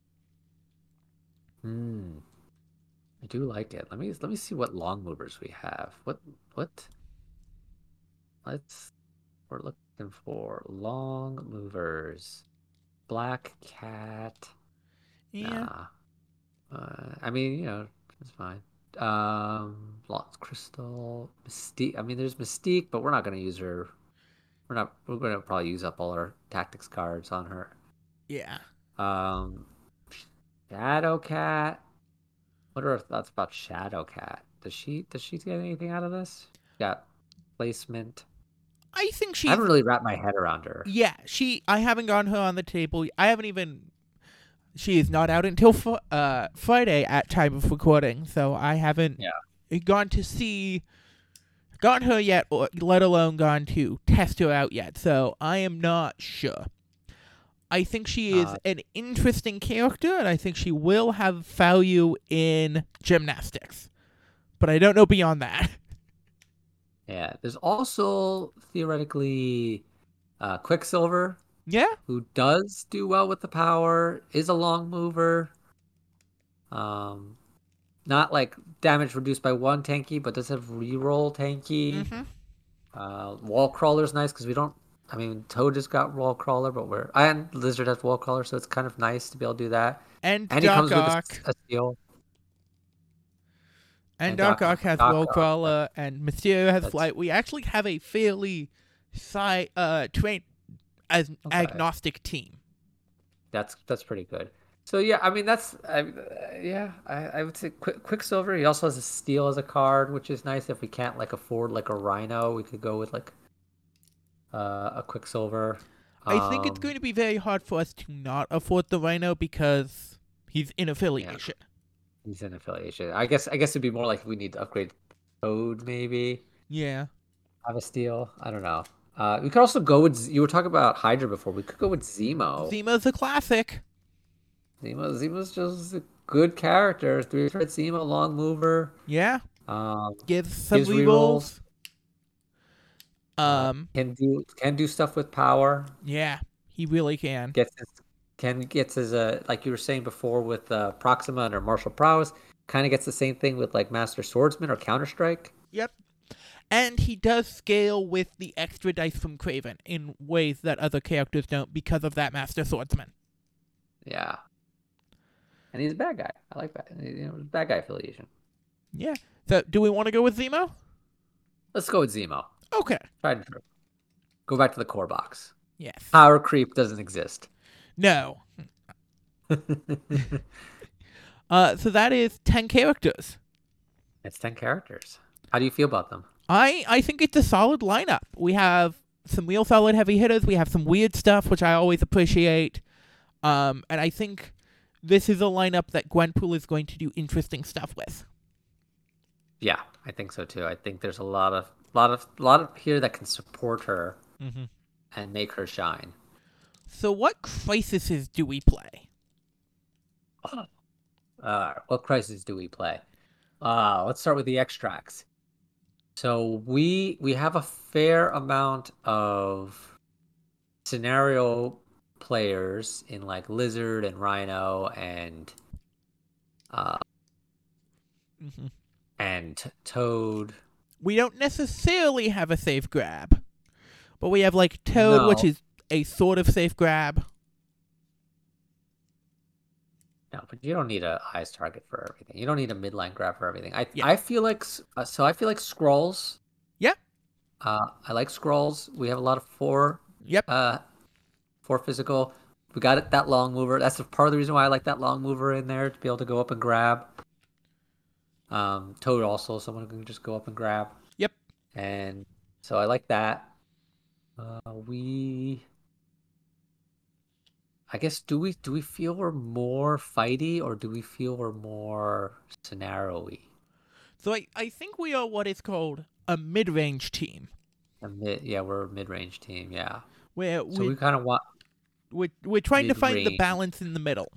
Hmm. I do like it. Let me let me see what long movers we have. What what? Let's. We're looking for long movers. Black Cat. Yeah. Nah. Uh, I mean, you know, it's fine. Um, Lost Crystal, Mystique. I mean, there's Mystique, but we're not gonna use her. We're not. We're gonna probably use up all our tactics cards on her. Yeah. Um, Shadow Cat. What are our thoughts about Shadow Cat? Does she does she get anything out of this? Yeah, placement. I think I she's haven't really wrapped my head around her. yeah, she I haven't gotten her on the table. I haven't even she is not out until fr- uh Friday at time of recording, so I haven't Yeah. gone to see gotten her yet, or let alone gone to test her out yet. So I am not sure. I think she is Uh, an interesting character, and I think she will have value in gymnastics. But I don't know beyond that. Yeah, there's also theoretically uh, Quicksilver, Yeah? who does do well with the power, is a long mover. Um, not like damage reduced by one tanky, but does have reroll tanky. Mm-hmm. Uh, wall crawler's nice because we don't. I mean, Toad just got wall crawler, but we're and Lizard has wall crawler, so it's kind of nice to be able to do that. And, And he Doc comes with Ock. a, a steal. And, and Doc Doc Ock has Doc Ock, Wallcrawler, and Mysterio has That's- Flight. We actually have a fairly sci uh train as Okay. agnostic team. That's that's pretty good. So yeah, I mean that's I, uh, yeah, I, I would say Quick, Quicksilver. He also has a steal as a card, which is nice. If we can't like afford like a Rhino, we could go with like uh, a Quicksilver. I think it's Um, going to be very hard for us to not afford the Rhino because he's in affiliation. He's in affiliation. I guess I guess it'd be more like we need to upgrade Toad maybe. Yeah. Have a steal. I don't know. Uh, we could also go with Z- you were talking about Hydra before. We could go with Zemo. Zemo's a classic. Zemo Zemo's just a good character. Three threat Zemo, long mover. Yeah. Um, Gives some Gives rerolls. Uh, Um, can do can do stuff with power. yeah, he really can. Gets his, can gets his uh like you were saying before with uh, Proxima under martial prowess. Kind of gets the same thing with like Master Swordsman or Counter Strike. Yep. And he does scale with the extra dice from Craven in ways that other characters don't because of that Master Swordsman. Yeah. And he's a bad guy. I like that. You know, bad guy affiliation. Yeah. So, do we want to go with Zemo? Let's go with Zemo. Okay. Tried and true. Go back to the core box. Yes. Power creep doesn't exist. No. uh, so that is ten characters. It's ten characters. How do you feel about them? I, I think it's a solid lineup. We have some real solid heavy hitters. We have some weird stuff, which I always appreciate. Um, and I think this is a lineup that Gwenpool is going to do interesting stuff with. Yeah, I think so too. I think there's a lot of lot of lot of here that can support her Mm-hmm. and make her shine. So what crises do we play? Uh, what crisis do we play? Uh, let's start with the extracts. So we we have a fair amount of scenario players in like Lizard and Rhino and uh Mm-hmm. and Toad. We don't necessarily have a safe grab, but we have like Toad, No. which is a sort of safe grab. No, but you don't need a highest target for everything. You don't need a midline grab for everything. I Yeah. I feel like s- uh, so I feel like scrolls. Yeah. Uh, I like scrolls. We have a lot of four Yep. uh four physical. We got it that long mover. That's part of the reason why I like that long mover in there to be able to go up and grab. Um, Toad also someone who can just go up and grab. Yep. And so I like that. Uh, we, I guess, do we do we feel we're more fighty or do we feel we're more scenario-y? So I, I think we are what is called a mid-range team, A mid, yeah, we're a mid-range team. Yeah. where So we, we kind of want, we're, we're trying to find the mid-range. balance in the middle.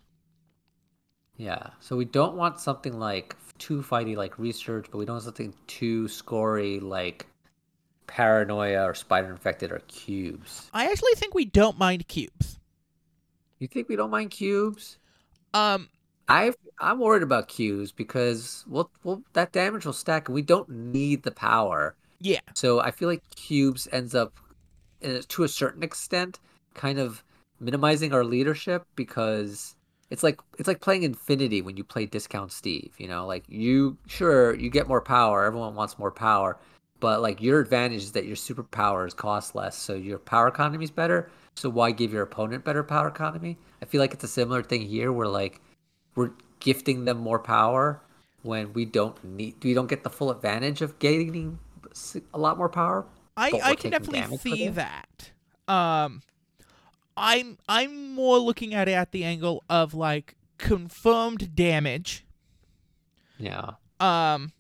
yeah. So we don't want something like too fighty like research, but we don't want something too scory like paranoia or spider infected or cubes. I actually think we don't mind cubes. You think we don't mind cubes? Um, I I'm worried about cubes because well, well that damage will stack and we don't need the power. yeah. So I feel like cubes ends up uh, to a certain extent kind of minimizing our leadership because it's like it's like playing Infinity when you play Discount Steve, you know, like you sure you get more power, everyone wants more power, but like your advantage is that your superpowers cost less, so your power economy is better. So why give your opponent better power economy? I feel like it's a similar thing here where like we're gifting them more power when we don't need we don't get the full advantage of gaining a lot more power. I, but I we're can taking definitely damage for see them. that. Um, I'm I'm more looking at it at the angle of like confirmed damage. Yeah. Um,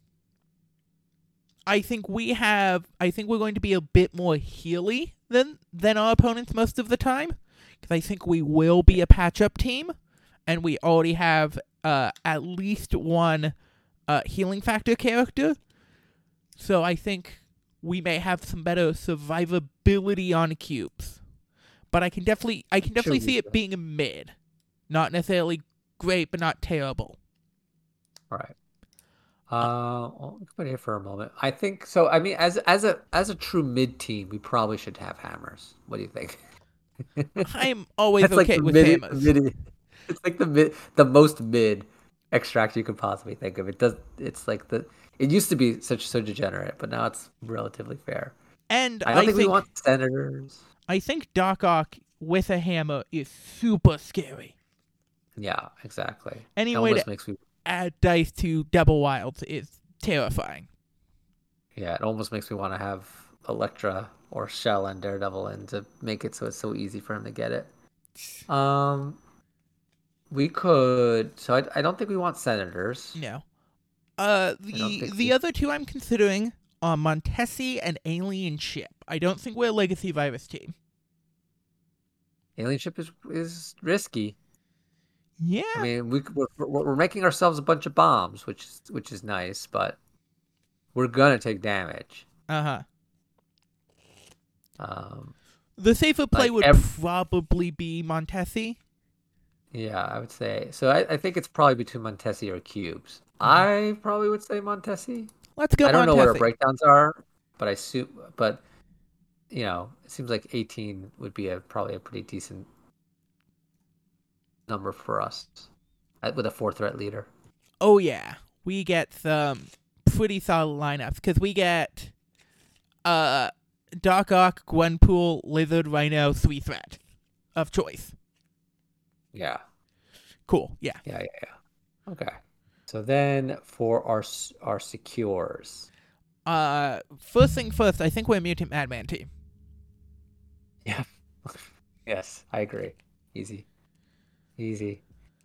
I think we have. I think we're going to be a bit more healy than than our opponents most of the time, because I think we will be a patch-up team, and we already have uh at least one uh healing factor character. So I think we may have some better survivability on cubes, but I can definitely I can definitely Sure see we it do. being a mid, not necessarily great, but not terrible. All right. Uh, well, we can put it here for a moment. I think so. I mean, as as a as a true mid team, we probably should have hammers. What do you think? I'm always That's like okay the with mid, hammers. mid. It's like the mid, the most mid extract you could possibly think of. It does. It's like the. It used to be such so degenerate, but now it's relatively fair. And I don't I think, think we want senators. I think Doc Ock with a hammer is super scary. Yeah, exactly. Any It way almost to makes me. add dice to Double Wilds is terrifying. Yeah, it almost makes me want to have Elektra or Shell and Daredevil in to make it so it's so easy for him to get it. Um, we could. So I, I don't think we want senators. No. Uh, I don't the think the we- other two I'm considering are Montesi and Alien Ship. I don't think we're a Legacy Virus team. Alien ship is is risky. Yeah. I mean, we we're, we're we're making ourselves a bunch of bombs, which is which is nice, but we're gonna take damage. Uh huh. Um, The safer play like would ev- probably be Montesi. yeah, I would say. So I, I think it's probably between Montesi or Cubes. Mhm. I probably would say Montesi. Let's go I don't know what our Montesi. breakdowns are, but I assume, but you know, it seems like eighteen would be a probably a pretty decent number for us uh, with a four threat leader. Oh yeah, we get some pretty solid lineups because we get uh Dark Ark, Gwenpool, Lizard, Rhino, three threat of choice. Yeah. Cool. Yeah. Yeah, yeah, yeah. Okay. So then for our s- our secures. Uh, first thing first, I think we're a Mutant Madman team. Yeah. Yes, I agree. Easy. Easy.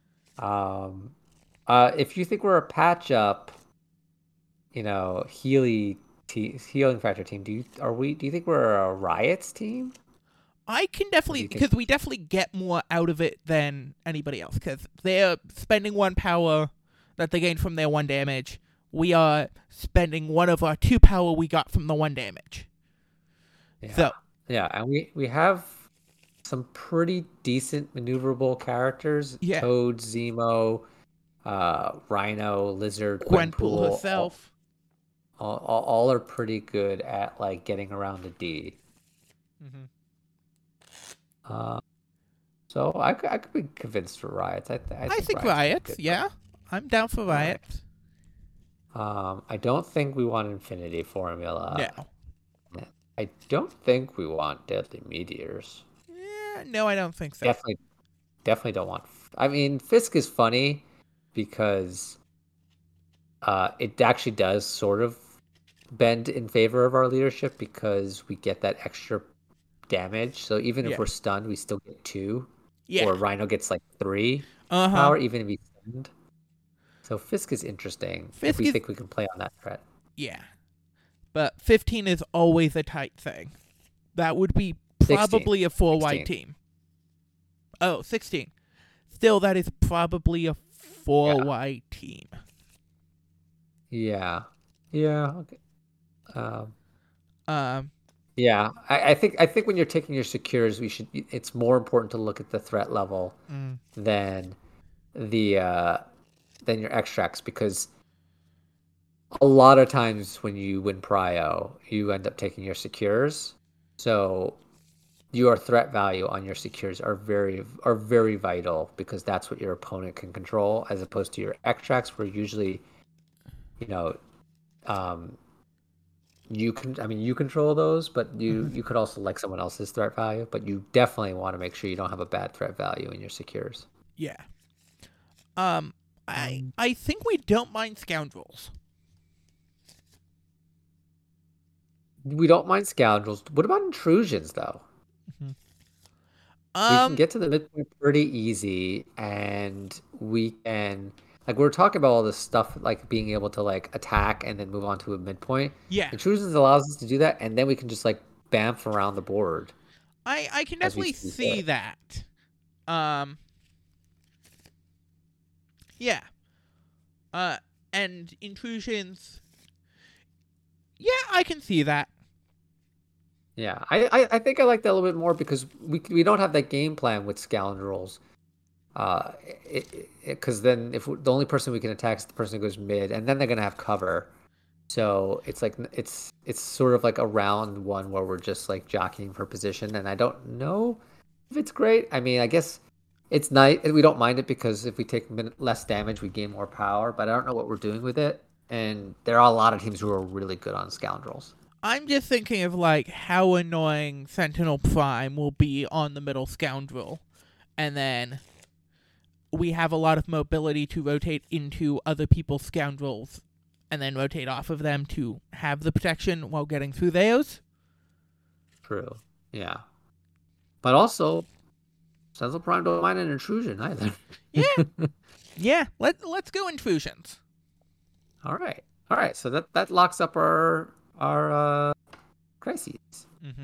Um uh if you think we're a patch up, you know, Healy te- healing factor team, do you are we do you think we're a Riots team? I can Or do definitely, you think because we definitely get more out of it than anybody else, because they're spending one power that they gained from their one damage. We are spending one of our two power we got from the one damage. Yeah. So, Yeah, and we we have some pretty decent maneuverable characters. yeah, Toad, Zemo, uh, Rhino, Lizard, Gwenpool Gwenpool, all, herself. all, all all are pretty good at like getting around a D. Mm-hmm. Uh, so I, could- I could be convinced for Riots. I, th- I I think, think Riots would be Riots, good. yeah. I'm down for right. Riots. Um, I don't think we want Infinity Formula. No. I don't think we want Deadly Meteors. Yeah, no, I don't think so. Definitely, definitely don't want. I mean, Fisk is funny because uh, it actually does sort of bend in favor of our leadership because we get that extra damage. So even if Yeah. we're stunned, we still get two. Yeah. Or Rhino gets like three Uh huh. power, even if he's stunned. So Fisk is interesting if Fisk we is- think we can play on that threat. Yeah. But fifteen is always a tight thing. That would be probably a four white sixteen. team. Oh, sixteen. Still, that is probably a four Yeah. white team. Yeah. Yeah. Okay. Um, Um, yeah. I, I think I think when you're taking your secures, we should. It's more important to look at the threat level mm, than the uh, than your extracts because a lot of times when you win prio, you end up taking your secures. So your threat value on your secures are very are very vital because that's what your opponent can control, as opposed to your extracts, where usually, you know, um, you can. I mean, you control those, but you Mhm. you could also like someone else's threat value. But you definitely want to make sure you don't have a bad threat value in your secures. yeah. Um, I Um, I think we don't mind scoundrels. We don't mind scoundrels. What about intrusions, though? We can Um, get to the midpoint pretty easy, and we can like we we're talking about all this stuff, like being able to like attack and then move on to a midpoint. yeah. Intrusions allows us to do that, and then we can just like bamf around the board. I I can As we definitely see see fit. that. Um, yeah. Uh, and intrusions. Yeah, I can see that. Yeah, I, I I think I like that a little bit more because we we don't have that game plan with scoundrels. Uh, because then if we, the only person we can attack is the person who goes mid, and then they're gonna have cover. So it's like it's it's sort of like a round one where we're just like jockeying for position, and I don't know if it's great. I mean, I guess it's nice. We don't mind it because if we take min- less damage, we gain more power. But I don't know what we're doing with it, and there are a lot of teams who are really good on scoundrels. I'm just thinking of like how annoying Sentinel Prime will be on the middle scoundrel, and then we have a lot of mobility to rotate into other people's scoundrels, and then rotate off of them to have the protection while getting through theirs. True. Yeah. But also, Sentinel Prime don't mind an intrusion either. Yeah, yeah. Let let's go intrusions. All right. All right. So that that locks up our our uh, crises. Mm-hmm.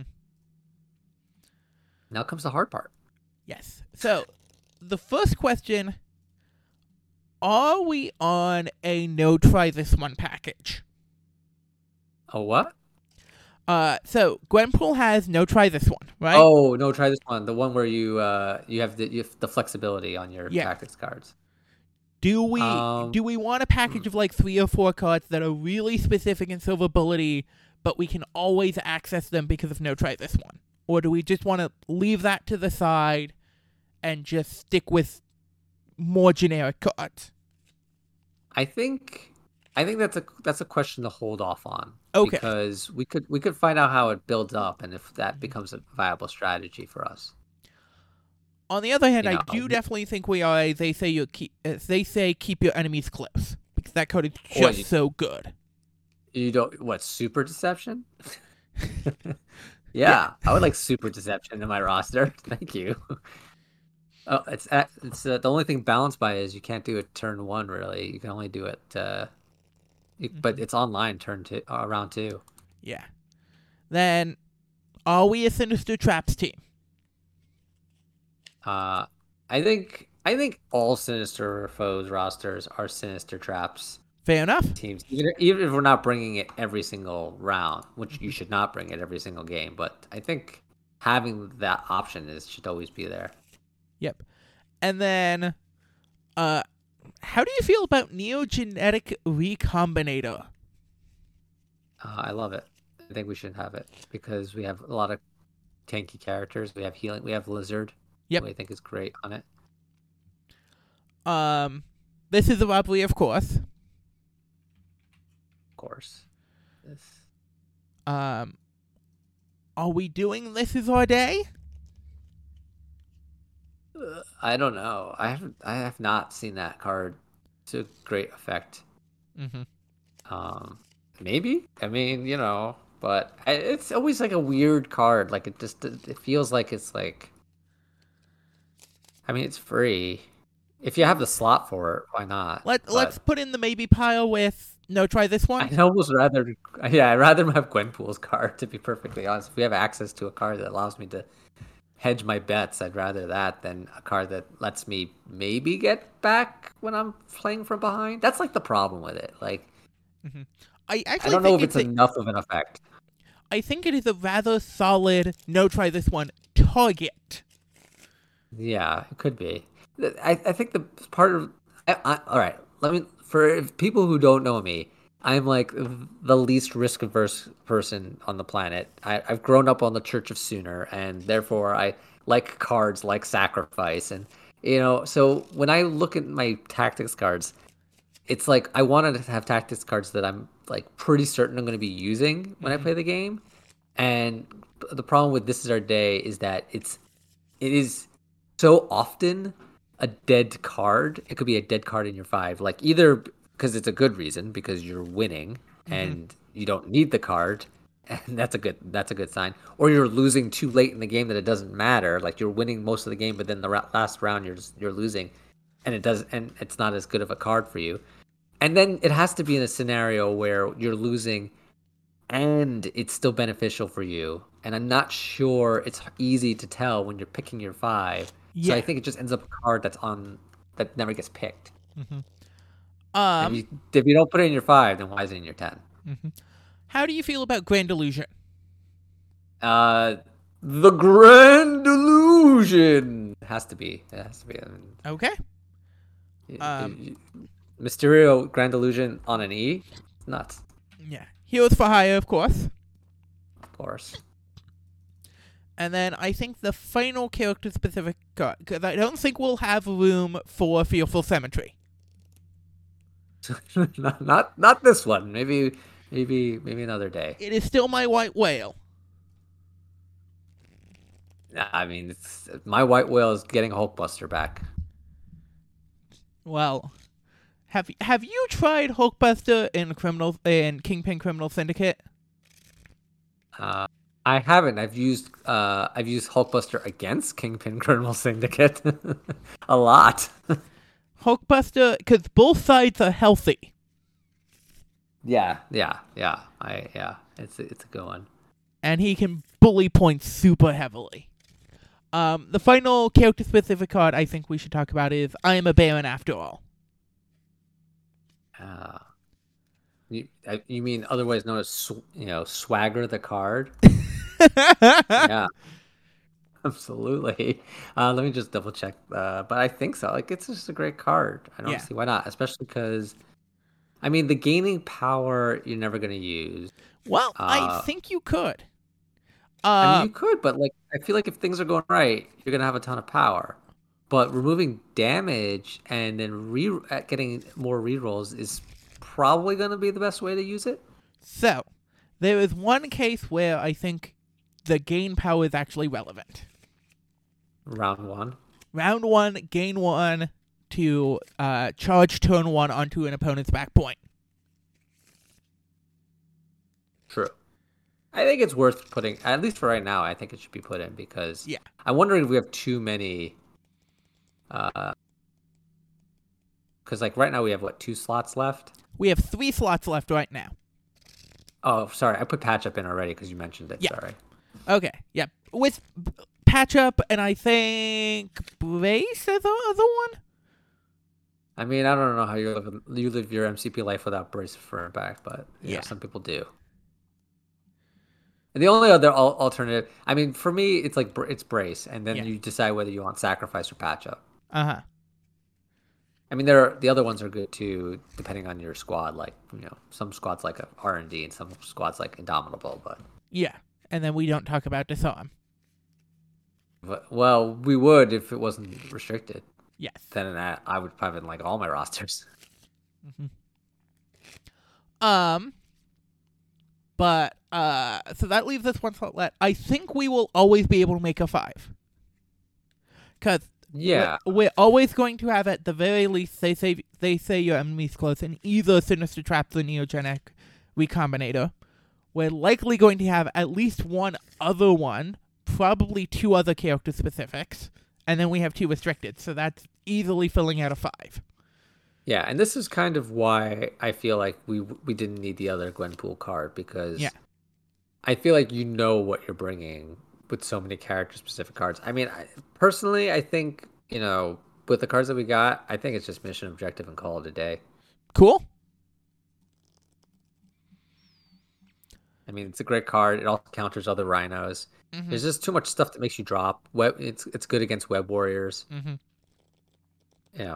Now comes the hard part. Yes. So, the first question: are we on a no try this one package? A what? Uh, so Gwenpool has no try this one, right? Oh no, try this one. The one where you uh you have the you have the flexibility on your Yeah. tactics cards. Do we Um, do we want a package of like three or four cards that are really specific in silverability, but we can always access them because of no try this one? Or do we just want to leave that to the side and just stick with more generic cards? I think I think that's a that's a question to hold off on. Okay. Because we could we could find out how it builds up and if that becomes a viable strategy for us. On the other hand, You I know, do definitely think we are. They say you keep. As they say, keep your enemies close because that card is What, just you- so good. You don't what super deception? Yeah, I would like super deception in my roster. Thank you. Oh, it's at, it's uh, the only thing balanced by is you can't do it turn one really. You can only do it, uh, you, but it's online turn two, uh, round two. Yeah. Then, are we a Sinister Traps team? Uh, I think I think all Sinister Foes rosters are Sinister Traps Fair enough. teams, even even if we're not bringing it every single round, which you should not bring it every single game. But I think having that option is should always be there. Yep. And then, uh, how do you feel about Neogenetic Recombinator? Uh, I love it. I think we should have it because we have a lot of tanky characters. We have healing. We have Lizard. Yep. Who I think is great on it. Um, this is a robbery, of course. Of course. This. Um, are we doing This Is Our Day? Uh, I don't know. I haven't. I have not seen that card to great effect. Mm-hmm. Um, maybe. I mean, you know, but I, it's always like a weird card. Like it just it feels like it's like. I mean, it's free. If you have the slot for it, why not? Let But Let's put in the maybe pile with no try this one. I'd almost rather, yeah, I'd rather have Gwenpool's card. To be perfectly honest, if we have access to a card that allows me to hedge my bets, I'd rather that than a card that lets me maybe get back when I'm playing from behind. That's like the problem with it. Like, Mm-hmm. I actually I don't know think if it's it's a, enough of an effect. I think it is a rather solid no try this one target. Yeah, it could be. I, I think the part of I, I, all right. Let me for people who don't know me, I'm like the least risk averse person on the planet. I, I've grown up on the Church of Sooner, and therefore I like cards like Sacrifice, and you know. So when I look at my tactics cards, it's like I wanted to have tactics cards that I'm like pretty certain I'm going to be using when Mhm. I play the game. And the problem with This Is Our Day is that it's it is so often a dead card. It could be a dead card in your five, like either because it's a good reason because you're winning and you don't need the card, and that's a good that's a good sign, or you're losing too late in the game that it doesn't matter. Like you're winning most of the game, but then the ra- last round you're just, you're losing, and it does and it's not as good of a card for you. And then it has to be in a scenario where you're losing and it's still beneficial for you. And I'm not sure it's easy to tell when you're picking your five. Yeah. So I think it just ends up a card that's on that never gets picked. Mm-hmm. If Um, you, if you don't put it in your five, then why is it in your ten? mm-hmm. How do you feel about Grand Illusion? Uh, the Grand Illusion it has to be. It has to be. I mean, Okay. y- Um, y- y- Mysterio Grand Illusion on an E. It's nuts, Yeah. Heroes for Hire, of course. of course. And then I think the final character specific card, because I don't think we'll have room for Fearful Cemetery. not, not not this one. Maybe maybe maybe another day. It is still my white whale. I mean, it's, my white whale is getting Hulkbuster back. Well, have have you tried Hulkbuster in criminal in Kingpin Criminal Syndicate? Uh, I haven't. I've used uh, I've used Hulkbuster against Kingpin Criminal Syndicate a lot. Hulkbuster, because both sides are healthy. Yeah, yeah, yeah. I yeah. It's it's a good one. And he can bully points super heavily. Um, the final character specific card I think we should talk about is I Am a Baron After All. Uh, You, I- you mean otherwise known as sw- you know Swagger the card? Yeah, absolutely. Uh, let me just double check. Uh, but I think so. Like it's just a great card. I don't Yeah. see why not, especially because I mean the gaining power you're never gonna use. Well, I Uh, think you could. I mean Uh, you could, but like I feel like if things are going right, you're gonna have a ton of power. But removing damage and then re uh, getting more rerolls is probably gonna be the best way to use it. so, there is one case where I think the gain power is actually relevant. Round one. Round one, gain one to uh, charge turn one onto an opponent's back point. True. I think it's worth putting, at least for right now, I think it should be put in because Yeah. I'm wondering if we have too many. Uh, because like right now we have what, two slots left? We have three slots left right now. Oh, sorry, I put patch up in already because you mentioned it. Yeah. Sorry. Okay, yep. With b- patch up, and I think brace is the other one. I mean, I don't know how you live you live your M C P life without brace for back, but you Yeah. know, some people do. And the only other al- alternative, I mean, for me, it's like br- it's brace, and then Yeah. you decide whether you want sacrifice or patch up. Uh huh. I mean, there are, the other ones are good too, depending on your squad. Like you know, some squads like R and D, and some squads like Indomitable. But, Yeah, and then we don't talk about disarm. but well, we would if it wasn't restricted. Yes. Then I, I would have in like all my rosters. Um. But uh, so that leaves us one slot left. I think we will always be able to make a five. Cause Yeah, we're, we're always going to have at the very least they say they say your enemy's close in either Sinister Traps or Neogenic Recombinator. We're likely going to have at least one other one, probably two other character specifics, and then we have two restricted. So that's easily filling out a five. yeah, and this is kind of why I feel like we we didn't need the other Gwenpool card because Yeah. I feel like you know what you're bringing with so many character specific cards. I mean, I, personally, I think you know with the cards that we got, I think it's just mission objective and call it a day. Cool. I mean, it's a great card. It also counters other rhinos. Mm-hmm. There's just too much stuff that makes you drop. Web, it's it's good against web warriors. Mm-hmm. Yeah.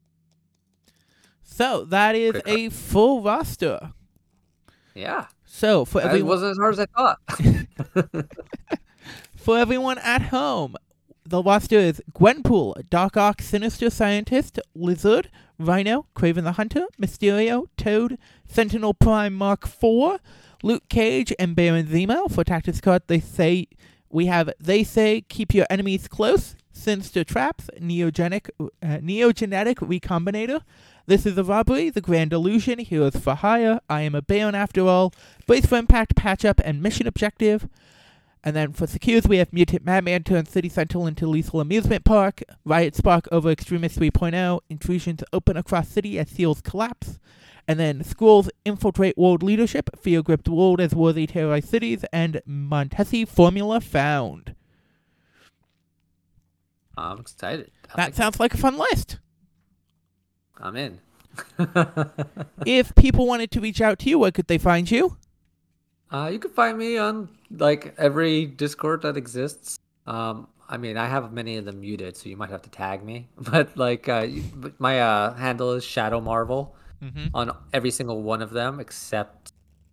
So that is Great card. a full roster. Yeah. So for It everyone, wasn't as hard as I thought. for everyone at home, the roster is Gwenpool, Dark Ark, Sinister Scientist, Lizard, Rhino, Craven the Hunter, Mysterio, Toad, Sentinel Prime Mark four, Luke Cage, and Baron Zemo. For tactics card, they say we have they say keep your enemies close, Sinister Traps, Neogenic uh, Neogenetic Recombinator. This is a robbery, the Grand Illusion, Heroes for Hire, I Am a Baron After All, Brace for Impact, Patch Up, and Mission Objective. And then for secures, we have Mutant Madman turns City Central into Lethal Amusement Park, Riot Spark over Extremist three point oh, Intrusions open across city as seals collapse, and then Scrolls infiltrate world leadership, Fear gripped world as worthy terrorize cities, and Montesi formula found. I'm excited. I That like sounds like a fun list. it. I'm in. If people wanted to reach out to you, where could they find you? Uh, you can find me on like every Discord that exists. Um, I mean, I have many of them muted, so you might have to tag me. But like, uh, you, but my uh, handle is Shadow Marvel Mm-hmm. on every single one of them, except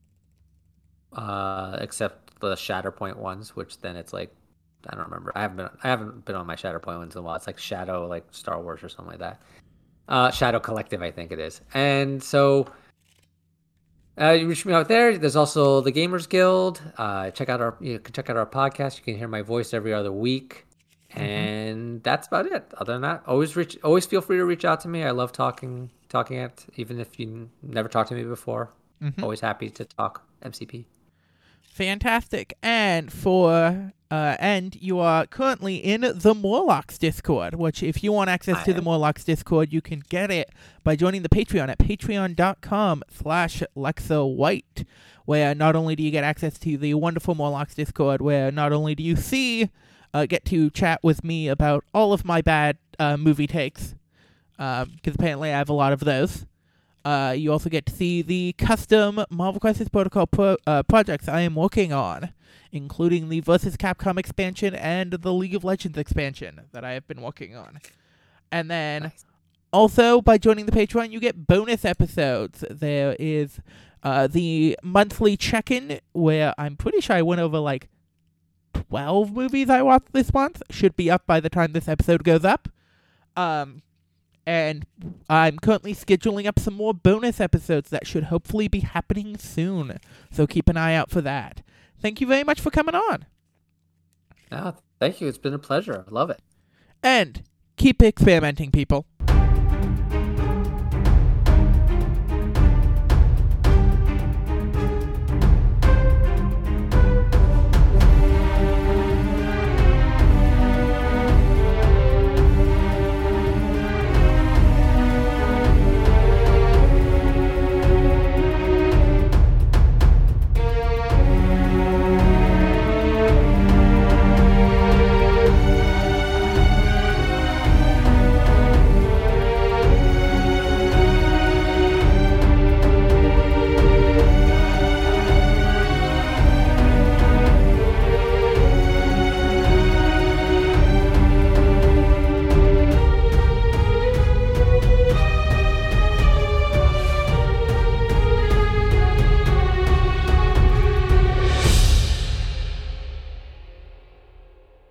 uh, except the Shatterpoint ones, which then it's like I don't remember. I haven't been I haven't been on my Shatterpoint ones in a while. It's like Shadow, like Star Wars or something like that. Uh, Shadow Collective, I think it is. And so uh, you reach me out there. There's also the Gamers Guild. Uh, check out our you can check out our podcast. You can hear my voice every other week. And that's about it. Other than that, always reach always feel free to reach out to me. I love talking talking it, even if you n- never talked to me before. Mhm. Always happy to talk M C P. Fantastic. And for uh, and you are currently in the Morlocks Discord, which if you want access I to the am. Morlocks Discord, you can get it by joining the Patreon at patreon.com slash Lexo White, where not only do you get access to the wonderful Morlocks Discord, where not only do you see, uh, get to chat with me about all of my bad uh, movie takes, because apparently I have a lot of those, Uh, you also get to see the custom Marvel Crisis Protocol pro- uh, projects I am working on, including the Versus Capcom expansion and the League of Legends expansion that I have been working on. And then, Nice. also, by joining the Patreon, you get bonus episodes. There is uh, the monthly check-in, where I'm pretty sure I went over, like, twelve movies I watched this month. Should be up by the time this episode goes up. Um... And I'm currently scheduling up some more bonus episodes that should hopefully be happening soon. So keep an eye out for that. Thank you very much for coming on. Oh, thank you. It's been a pleasure. I love it. And keep experimenting, people.